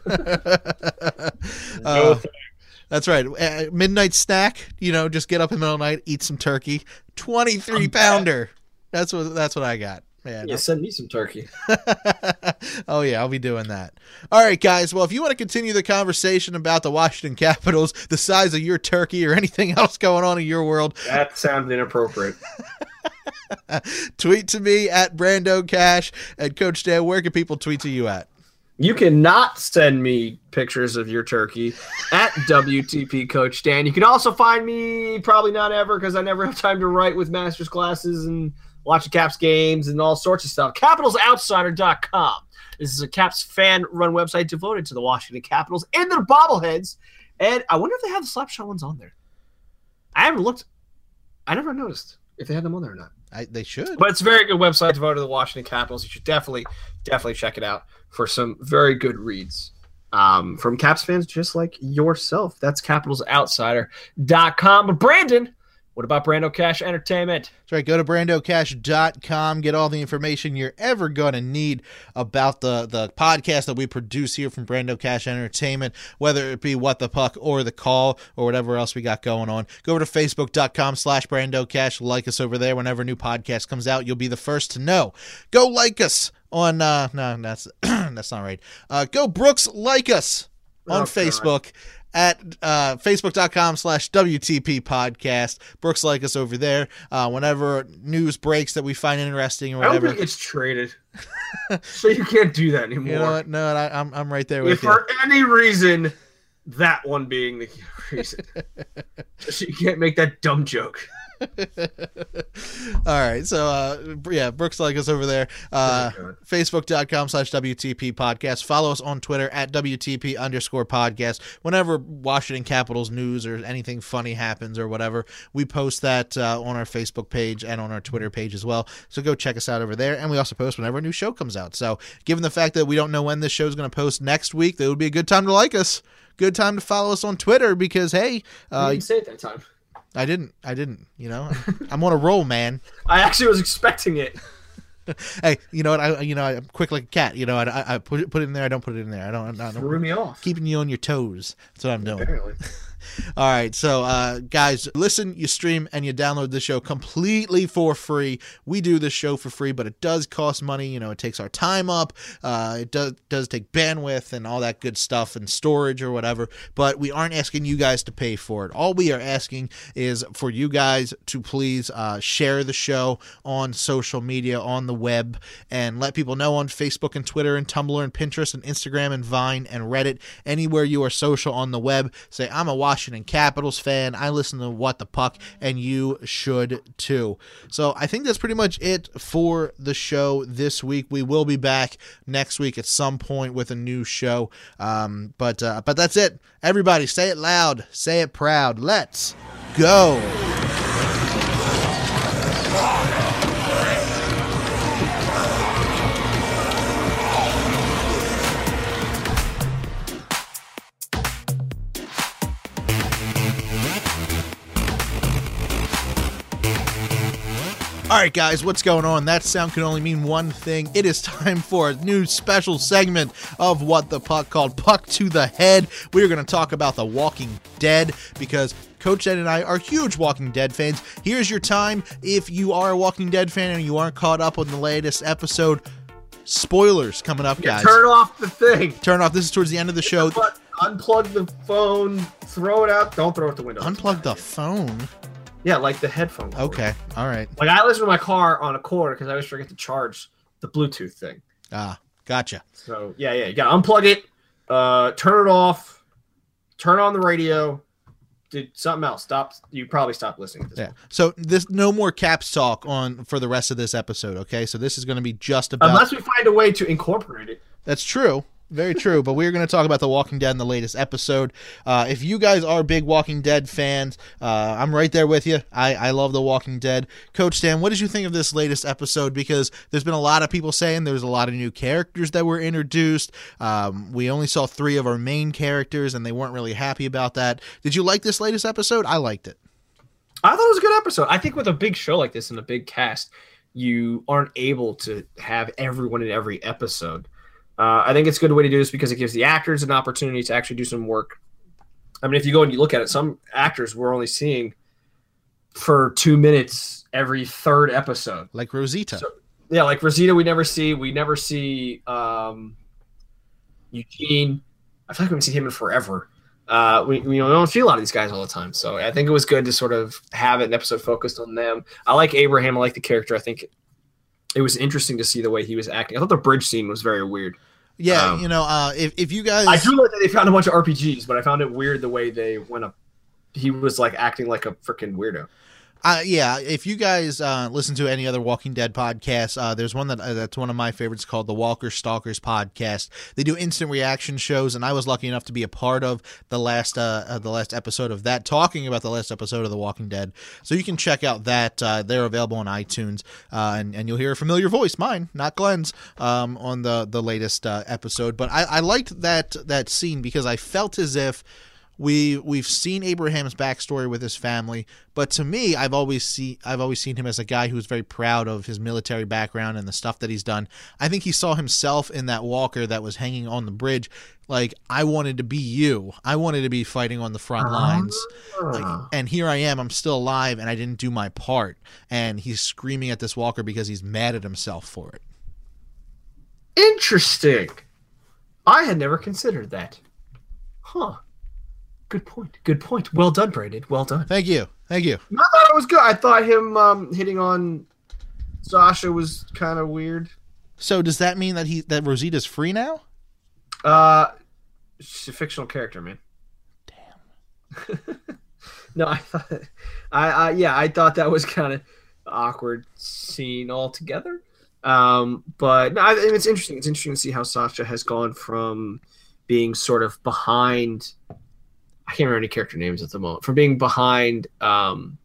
uh, that's right. Uh, midnight snack. You know, just get up in the middle of the night, eat some turkey. twenty-three pounder. That's what. That's what I got. Man. Yeah, send me some turkey. Oh, yeah, I'll be doing that. All right, guys. Well, if you want to continue the conversation about the Washington Capitals, the size of your turkey, or anything else going on in your world, that sounds inappropriate. tweet to me at Brando Cash. And Coach Dan, where can people tweet to you at? You cannot send me pictures of your turkey at W T P Coach Dan. You can also find me, probably not ever, because I never have time to write with master's classes and watching Caps games and all sorts of stuff. Capitals Outsider dot com. This is a Caps fan-run website devoted to the Washington Capitals and their bobbleheads. And I wonder if they have the Slapshot ones on there. I haven't looked. I never noticed if they had them on there or not. I, they should. But it's a very good website devoted to the Washington Capitals. You should definitely, definitely check it out for some very good reads um, from Caps fans just like yourself. That's Capitals Outsider dot com. But Brandon, what about Brando Cash Entertainment? That's right. Go to Brando Cash dot com. Get all the information you're ever going to need about the, the podcast that we produce here from Brando Cash Entertainment, whether it be What the Puck or The Call or whatever else we got going on. Go over to Facebook dot com slash Brando Cash. Like us over there. Whenever a new podcast comes out, you'll be the first to know. Go like us on, uh, no, that's, that's not right. Uh, go Brooks like us on Oh, Facebook. God. At uh, Facebook dot com slash W T P podcast. Brooks like us over there. Uh, whenever news breaks that we find interesting or I whatever. don't think it's traded. So you can't do that anymore. You know what? No, I, I'm I'm right there with if you. for any reason, that one being the reason. Just so you can't make that dumb joke. All right, so uh, yeah, Brooks like us over there. Uh, Oh Facebook dot com slash W T P podcast. Follow us on Twitter at W T P underscore podcast. Whenever Washington Capitals news or anything funny happens or whatever, we post that uh, on our Facebook page and on our Twitter page as well. So go check us out over there. And we also post whenever a new show comes out. So given the fact that we don't know when this show is going to post next week, that would be a good time to like us. Good time to follow us on Twitter because, hey, uh, you didn't say it that time. I didn't. I didn't. You know, I'm on a roll, man. I actually was expecting it. Hey, you know what? I you know I'm quick like a cat. You know, I, I put it put it in there. I don't put it in there. I don't. I don't Threw me off. Keeping you on your toes. That's what I'm doing. Apparently. All right, so uh, guys, listen, you stream, and you download the show completely for free. We do this show for free, but it does cost money. You know, it takes our time up. Uh, it does does take bandwidth and all that good stuff and storage or whatever, but we aren't asking you guys to pay for it. All we are asking is for you guys to please uh, share the show on social media, on the web, and let people know on Facebook and Twitter and Tumblr and Pinterest and Instagram and Vine and Reddit, anywhere you are social on the web. Say, I'm a Washington Capitals fan. I listen to What the Puck, and you should too. So I think that's pretty much it for the show this week. We will be back next week at some point with a new show. Um, but uh, but that's it. Everybody, say it loud. Say it proud. Let's go. All right, guys, what's going on? That sound can only mean one thing. It is time for a new special segment of What the Puck called Puck to the Head. We're going to talk about The Walking Dead because Coach Ed and I are huge Walking Dead fans. Here's your time. If you are a Walking Dead fan and you aren't caught up on the latest episode, spoilers coming up, Yeah, guys. turn off the thing. Turn off. This is towards the end of the show. But unplug the phone. Throw it out. Don't throw it out the window. Unplug the phone. Yeah, like the headphone cord. Okay. All right. Like I listen to my car on a cord because I always forget to charge the Bluetooth thing. Ah, gotcha. So yeah, yeah, you gotta unplug it, uh, turn it off, turn on the radio, do something else. Stop. You probably stopped listening. At this Yeah. point. So this no more Caps talk on for the rest of this episode. Okay. So this is going to be just about. Unless we find a way to incorporate it. That's true. Very true. But we're going to talk about The Walking Dead in the latest episode. Uh, if you guys are big Walking Dead fans, uh, I'm right there with you. I, I love The Walking Dead. Coach Stan, what did you think of this latest episode? Because there's been a lot of people saying there's a lot of new characters that were introduced. Um, we only saw three of our main characters, and they weren't really happy about that. Did you like this latest episode? I liked it. I thought it was a good episode. I think with a big show like this and a big cast, you aren't able to have everyone in every episode. Uh, I think it's a good way to do this because it gives the actors an opportunity to actually do some work. I mean, if you go and you look at it, some actors we're only seeing for two minutes every third episode. Like Rosita. So, yeah, like Rosita we never see. We never see um, Eugene. I feel like we haven't seen him in forever. Uh, we, we don't see a lot of these guys all the time. So I think it was good to sort of have an episode focused on them. I like Abraham. I like the character. I think it was interesting to see the way he was acting. I thought the bridge scene was very weird. Yeah, um, you know, uh, if, if you guys... I do like that they found a bunch of R P Gs, but I found it weird the way they went up. He was like acting like a freaking weirdo. Uh, yeah, if you guys uh, listen to any other Walking Dead podcasts, uh, there's one that uh, that's one of my favorites called the Walker Stalkers podcast. They do instant reaction shows, and I was lucky enough to be a part of the last uh, uh, the last episode of that, talking about the last episode of The Walking Dead. So you can check out that. Uh, they're available on iTunes, uh, and, and you'll hear a familiar voice, mine, not Glenn's, um, on the, the latest uh, episode. But I, I liked that that scene because I felt as if We we've seen Abraham's backstory with his family, but to me, I've always see I've always seen him as a guy who's very proud of his military background and the stuff that he's done. I think he saw himself in that walker that was hanging on the bridge. Like, I wanted to be you. I wanted to be fighting on the front lines. Like, and here I am. I'm still alive, and I didn't do my part. And he's screaming at this walker because he's mad at himself for it. Interesting. I had never considered that. Huh. Good point. Good point. Well done, Brandon. Well done. Thank you. Thank you. I thought it was good. I thought him um, hitting on Sasha was kind of weird. So does that mean that he that Rosita's free now? Uh, she's a fictional character, man. Damn. No, I thought, I, I yeah, I thought that was kind of awkward scene altogether. Um, but no, I, it's interesting. It's interesting to see how Sasha has gone from being sort of behind. I can't remember any character names at the moment. From being behind, um,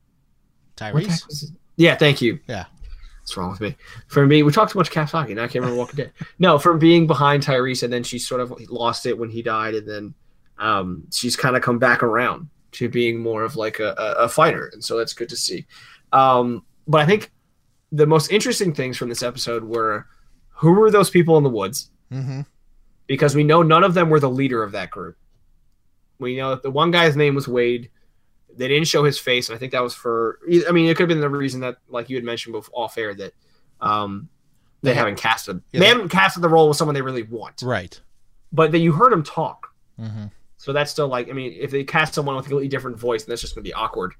Tyrese. Yeah, thank you. Yeah. What's wrong with me? From being, we talked too much Caps hockey. Now I can't remember Walking Dead. No, from being behind Tyrese, and then she sort of lost it when he died, and then um, she's kind of come back around to being more of like a, a, a fighter, and so that's good to see. Um, but I think the most interesting things from this episode were who were those people in the woods? Mm-hmm. Because we know none of them were the leader of that group. We know that the one guy's name was Wade. They didn't show his face, and I think that was for – I mean, it could have been the reason that, like you had mentioned before, off air, that um, they yeah. haven't casted – yeah. they haven't casted the role with someone they really want. Right. But then you heard him talk. Mm-hmm. So that's still like – I mean, if they cast someone with a completely different voice, then that's just going to be awkward.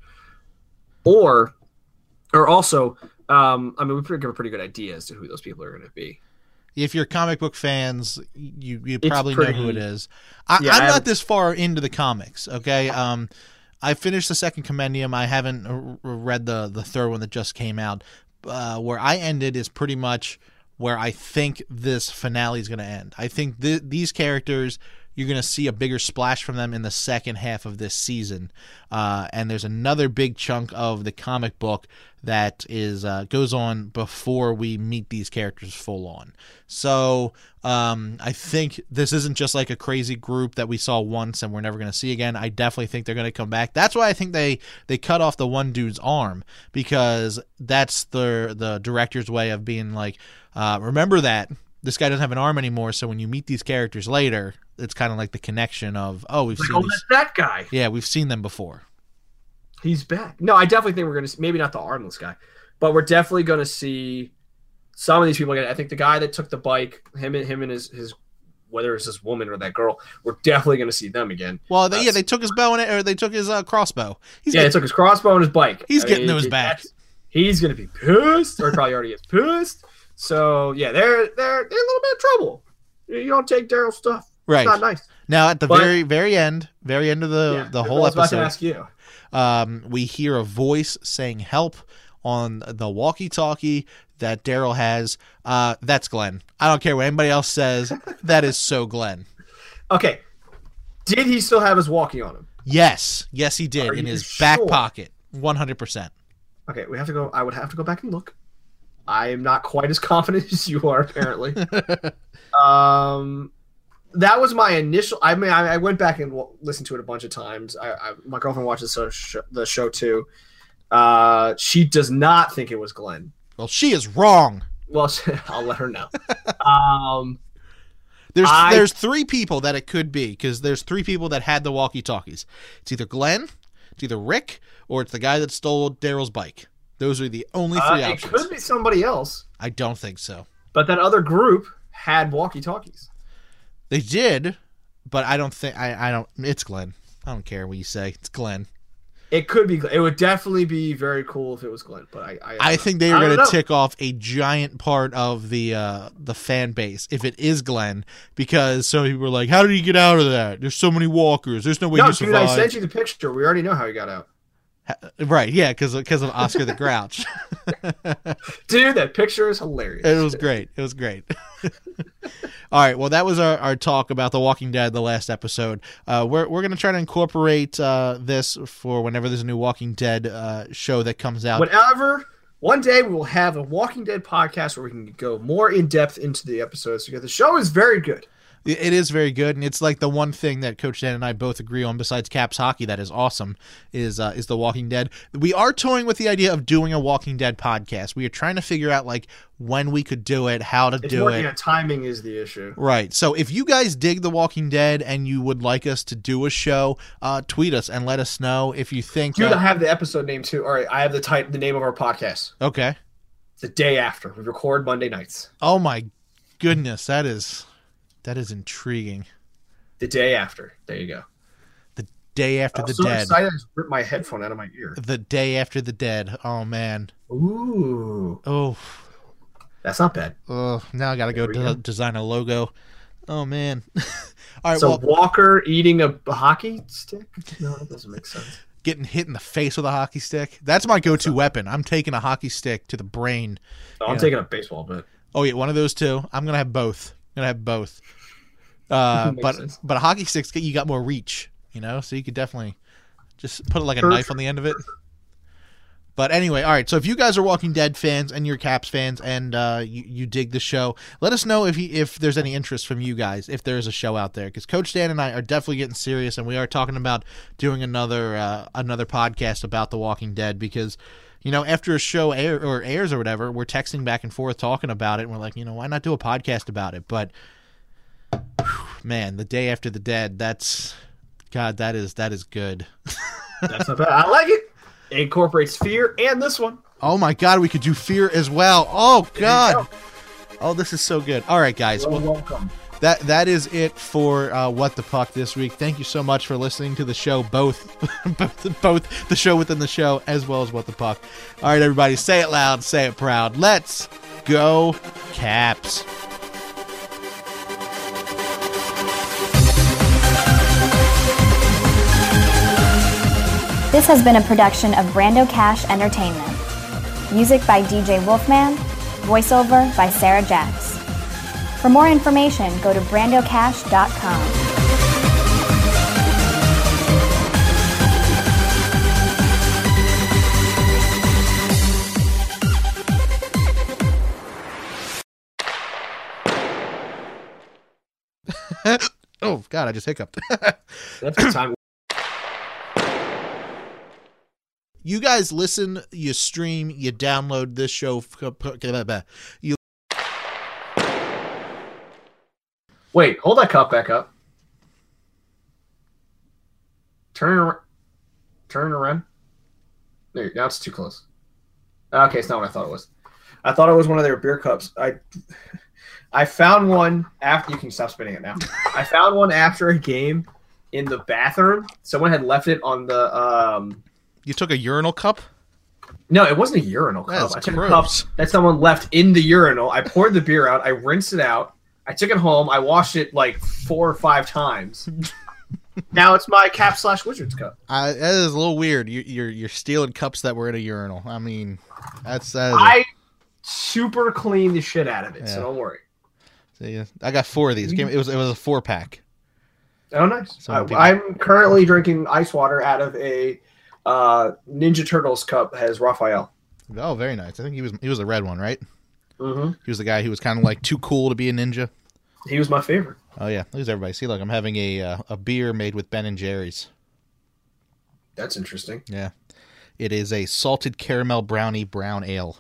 Or or also, um, I mean, we give a pretty good idea as to who those people are going to be. If you're comic book fans, you you It's probably pretty, know who it is. I, yeah, I'm I not have, this far into the comics, okay? Um, I finished the second Compendium. I haven't r- read the, the third one that just came out. Uh, where I ended is pretty much where I think this finale is going to end. I think th- these characters, you're going to see a bigger splash from them in the second half of this season. Uh, and there's another big chunk of the comic book that is uh, goes on before we meet these characters full on. So um, I think this isn't just like a crazy group that we saw once and we're never going to see again. I definitely think they're going to come back. That's why I think they, they cut off the one dude's arm, because that's the the director's way of being like, uh, remember that this guy doesn't have an arm anymore. So when you meet these characters later, it's kind of like the connection of, oh, we've like, seen oh, these. that's that guy. Yeah, we've seen them before. He's back. No, I definitely think we're going to see, maybe not the armless guy, but we're definitely going to see some of these people again. I think the guy that took the bike, him and him and his, his whether it's this woman or that girl, we're definitely going to see them again. Well, they, uh, yeah, they took his bow and or they took his uh, crossbow. He's yeah, getting, they took his crossbow and his bike. He's I getting mean, those it, back. He's going to be pissed, or probably already is pissed. So yeah, they're they're they're a little bit of trouble. You don't take Daryl's stuff. Right. It's not nice. Now at the But- very very end, very end of the Yeah, the I whole was about to episode, ask you. um, we hear a voice saying "help" on the walkie-talkie that Daryl has. Uh, that's Glenn. I don't care what anybody else says. That is so Glenn. Okay, did he still have his walkie on him? Yes, yes, he did Are in you his sure? back pocket, one hundred percent. Okay, we have to go. I would have to go back and look. I am not quite as confident as you are, apparently. um, that was my initial. I mean, I, I went back and w- listened to it a bunch of times. I, I my girlfriend watches the show, the show too. Uh, she does not think it was Glenn. Well, she is wrong. Well, I'll let her know. um, there's I, there's three people that it could be because there's three people that had the walkie-talkies. It's either Glenn, it's either Rick, or it's the guy that stole Daryl's bike. Those are the only three uh, options. It could be somebody else. I don't think so. But that other group had walkie-talkies. They did, but I don't think I, I don't. It's Glenn. I don't care what you say. It's Glenn. It could be. It would definitely be very cool if it was Glenn. But I, I, I think they are going to tick off a giant part of the uh, the fan base if it is Glenn, because some people are like, "How did he get out of that? There's so many walkers. There's no way no, he dude, survived." I sent you the picture. We already know how he got out. Right? Yeah, because because of Oscar the Grouch. Dude, that picture is hilarious. It was great. It was great. All right. Well, that was our, our talk about The Walking Dead, the last episode. Uh, we're we're going to try to incorporate uh, this for whenever there's a new Walking Dead uh, show that comes out. Whenever, one day we will have a Walking Dead podcast where we can go more in depth into the episodes because the show is very good. It is very good, and it's like the one thing that Coach Dan and I both agree on, besides Caps hockey, that is awesome, is uh, is The Walking Dead. We are toying with the idea of doing a Walking Dead podcast. We are trying to figure out like when we could do it, how to it's do more, it. Yeah, timing is the issue. Right. So if you guys dig The Walking Dead and you would like us to do a show, uh, tweet us and let us know if you think. Dude, uh, I have the episode name too. All right, I have the tit- the name of our podcast. Okay. It's the day after. We record Monday nights. Oh my goodness, that is. That is intriguing. The day after. There you go. The day after I'm the so dead. excited I just ripped my headphone out of my ear. The day after the dead. Oh man. Ooh. Oh. That's not bad. Oh. Now I gotta go, we de- go. design a logo. Oh man. All right. So well, Walker eating a hockey stick? No, that doesn't make sense. getting hit in the face with a hockey stick. That's my go-to weapon. I'm taking a hockey stick to the brain. No, I'm Yeah. taking a baseball bat. Oh yeah, one of those two. I'm gonna have both. I'm gonna have both. Uh, Makes but sense. but a hockey stick's you got more reach, you know, so you could definitely just put like a Sure, knife sure. on the end of it. But anyway, all right. So if you guys are Walking Dead fans and you're Caps fans and uh, you, you dig the show, let us know if you, if there's any interest from you guys, if there is a show out there. Because Coach Dan and I are definitely getting serious, and we are talking about doing another uh, another podcast about The Walking Dead. Because you know, after a show air or airs or whatever, we're texting back and forth talking about it, and we're like, you know, why not do a podcast about it? But whew, man, the day after the dead, that's God, that is that is good. That's not bad. I like it. It incorporates fear and this one. Oh my God, we could do Fear as well. Oh There you God. go. Oh, this is so good. All right, guys. You're Well, welcome. that that is it for uh, What the Puck this week. Thank you so much for listening to the show, both, both, both the show within the show as well as What the Puck. All right, everybody, say it loud, say it proud. Let's go, Caps. This has been a production of Brando Cash Entertainment. Music by D J Wolfman. Voiceover by Sarah Jax. For more information, go to brando cash dot com. Oh God, I just hiccuped. That's the time. You guys listen, you stream, you download this show. You Wait, hold that cup back up. Turn it around. Turn it around. There, now it's too close. Okay, it's not what I thought it was. I thought it was one of their beer cups. I I found one after. You can stop spinning it now. I found one after a game in the bathroom. Someone had left it on the. Um, you took a urinal cup? no, it wasn't a urinal cup. That's I took gross. a cup that someone left in the urinal. I poured the beer out. I rinsed it out. I took it home. I washed it like four or five times. Now it's my Cap slash Wizards cup. Uh, that is a little weird. You, you're you're stealing cups that were in a urinal. I mean, that's that is a- I super cleaned the shit out of it, Yeah. so don't worry. See, I got four of these. It was it was a four pack. Oh, nice. Some I, people- I'm currently drinking ice water out of a uh, Ninja Turtles cup that has Raphael. Oh, very nice. I think he was he was the red one, right? Mm-hmm. He was the guy who was kind of like too cool to be a ninja. He was my favorite. Oh yeah, look at everybody. See, look, I'm having a uh, a beer made with Ben and Jerry's. That's interesting. Yeah, it is a salted caramel brownie brown ale.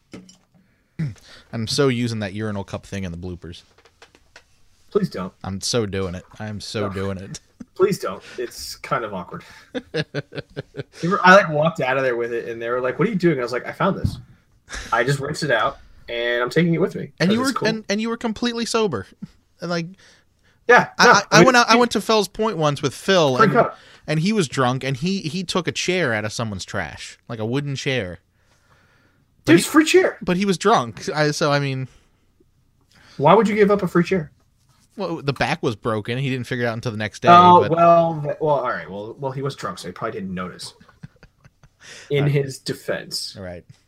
I'm so using that urinal cup thing in the bloopers. Please don't. I'm so doing it. I'm so No. doing it. Please don't. It's kind of awkward. They were- I like walked out of there with it, and they were like, "What are you doing?" I was like, "I found this. I just rinsed it out, and I'm taking it with me." And 'cause you were it's cool. and, and you were completely sober. And like yeah. I, no, I, I mean, went out. I dude, went to Fell's Point once with Phil, Free and, cup. and he was drunk, and he he took a chair out of someone's trash, like a wooden chair. Dude, it's free chair. But he was drunk. I, so I mean, Why would you give up a free chair? well, the back was broken. He didn't figure it out until the next day. Oh but, well, th- well, all right. Well, well, he was drunk, so he probably didn't notice. In his defense, all right.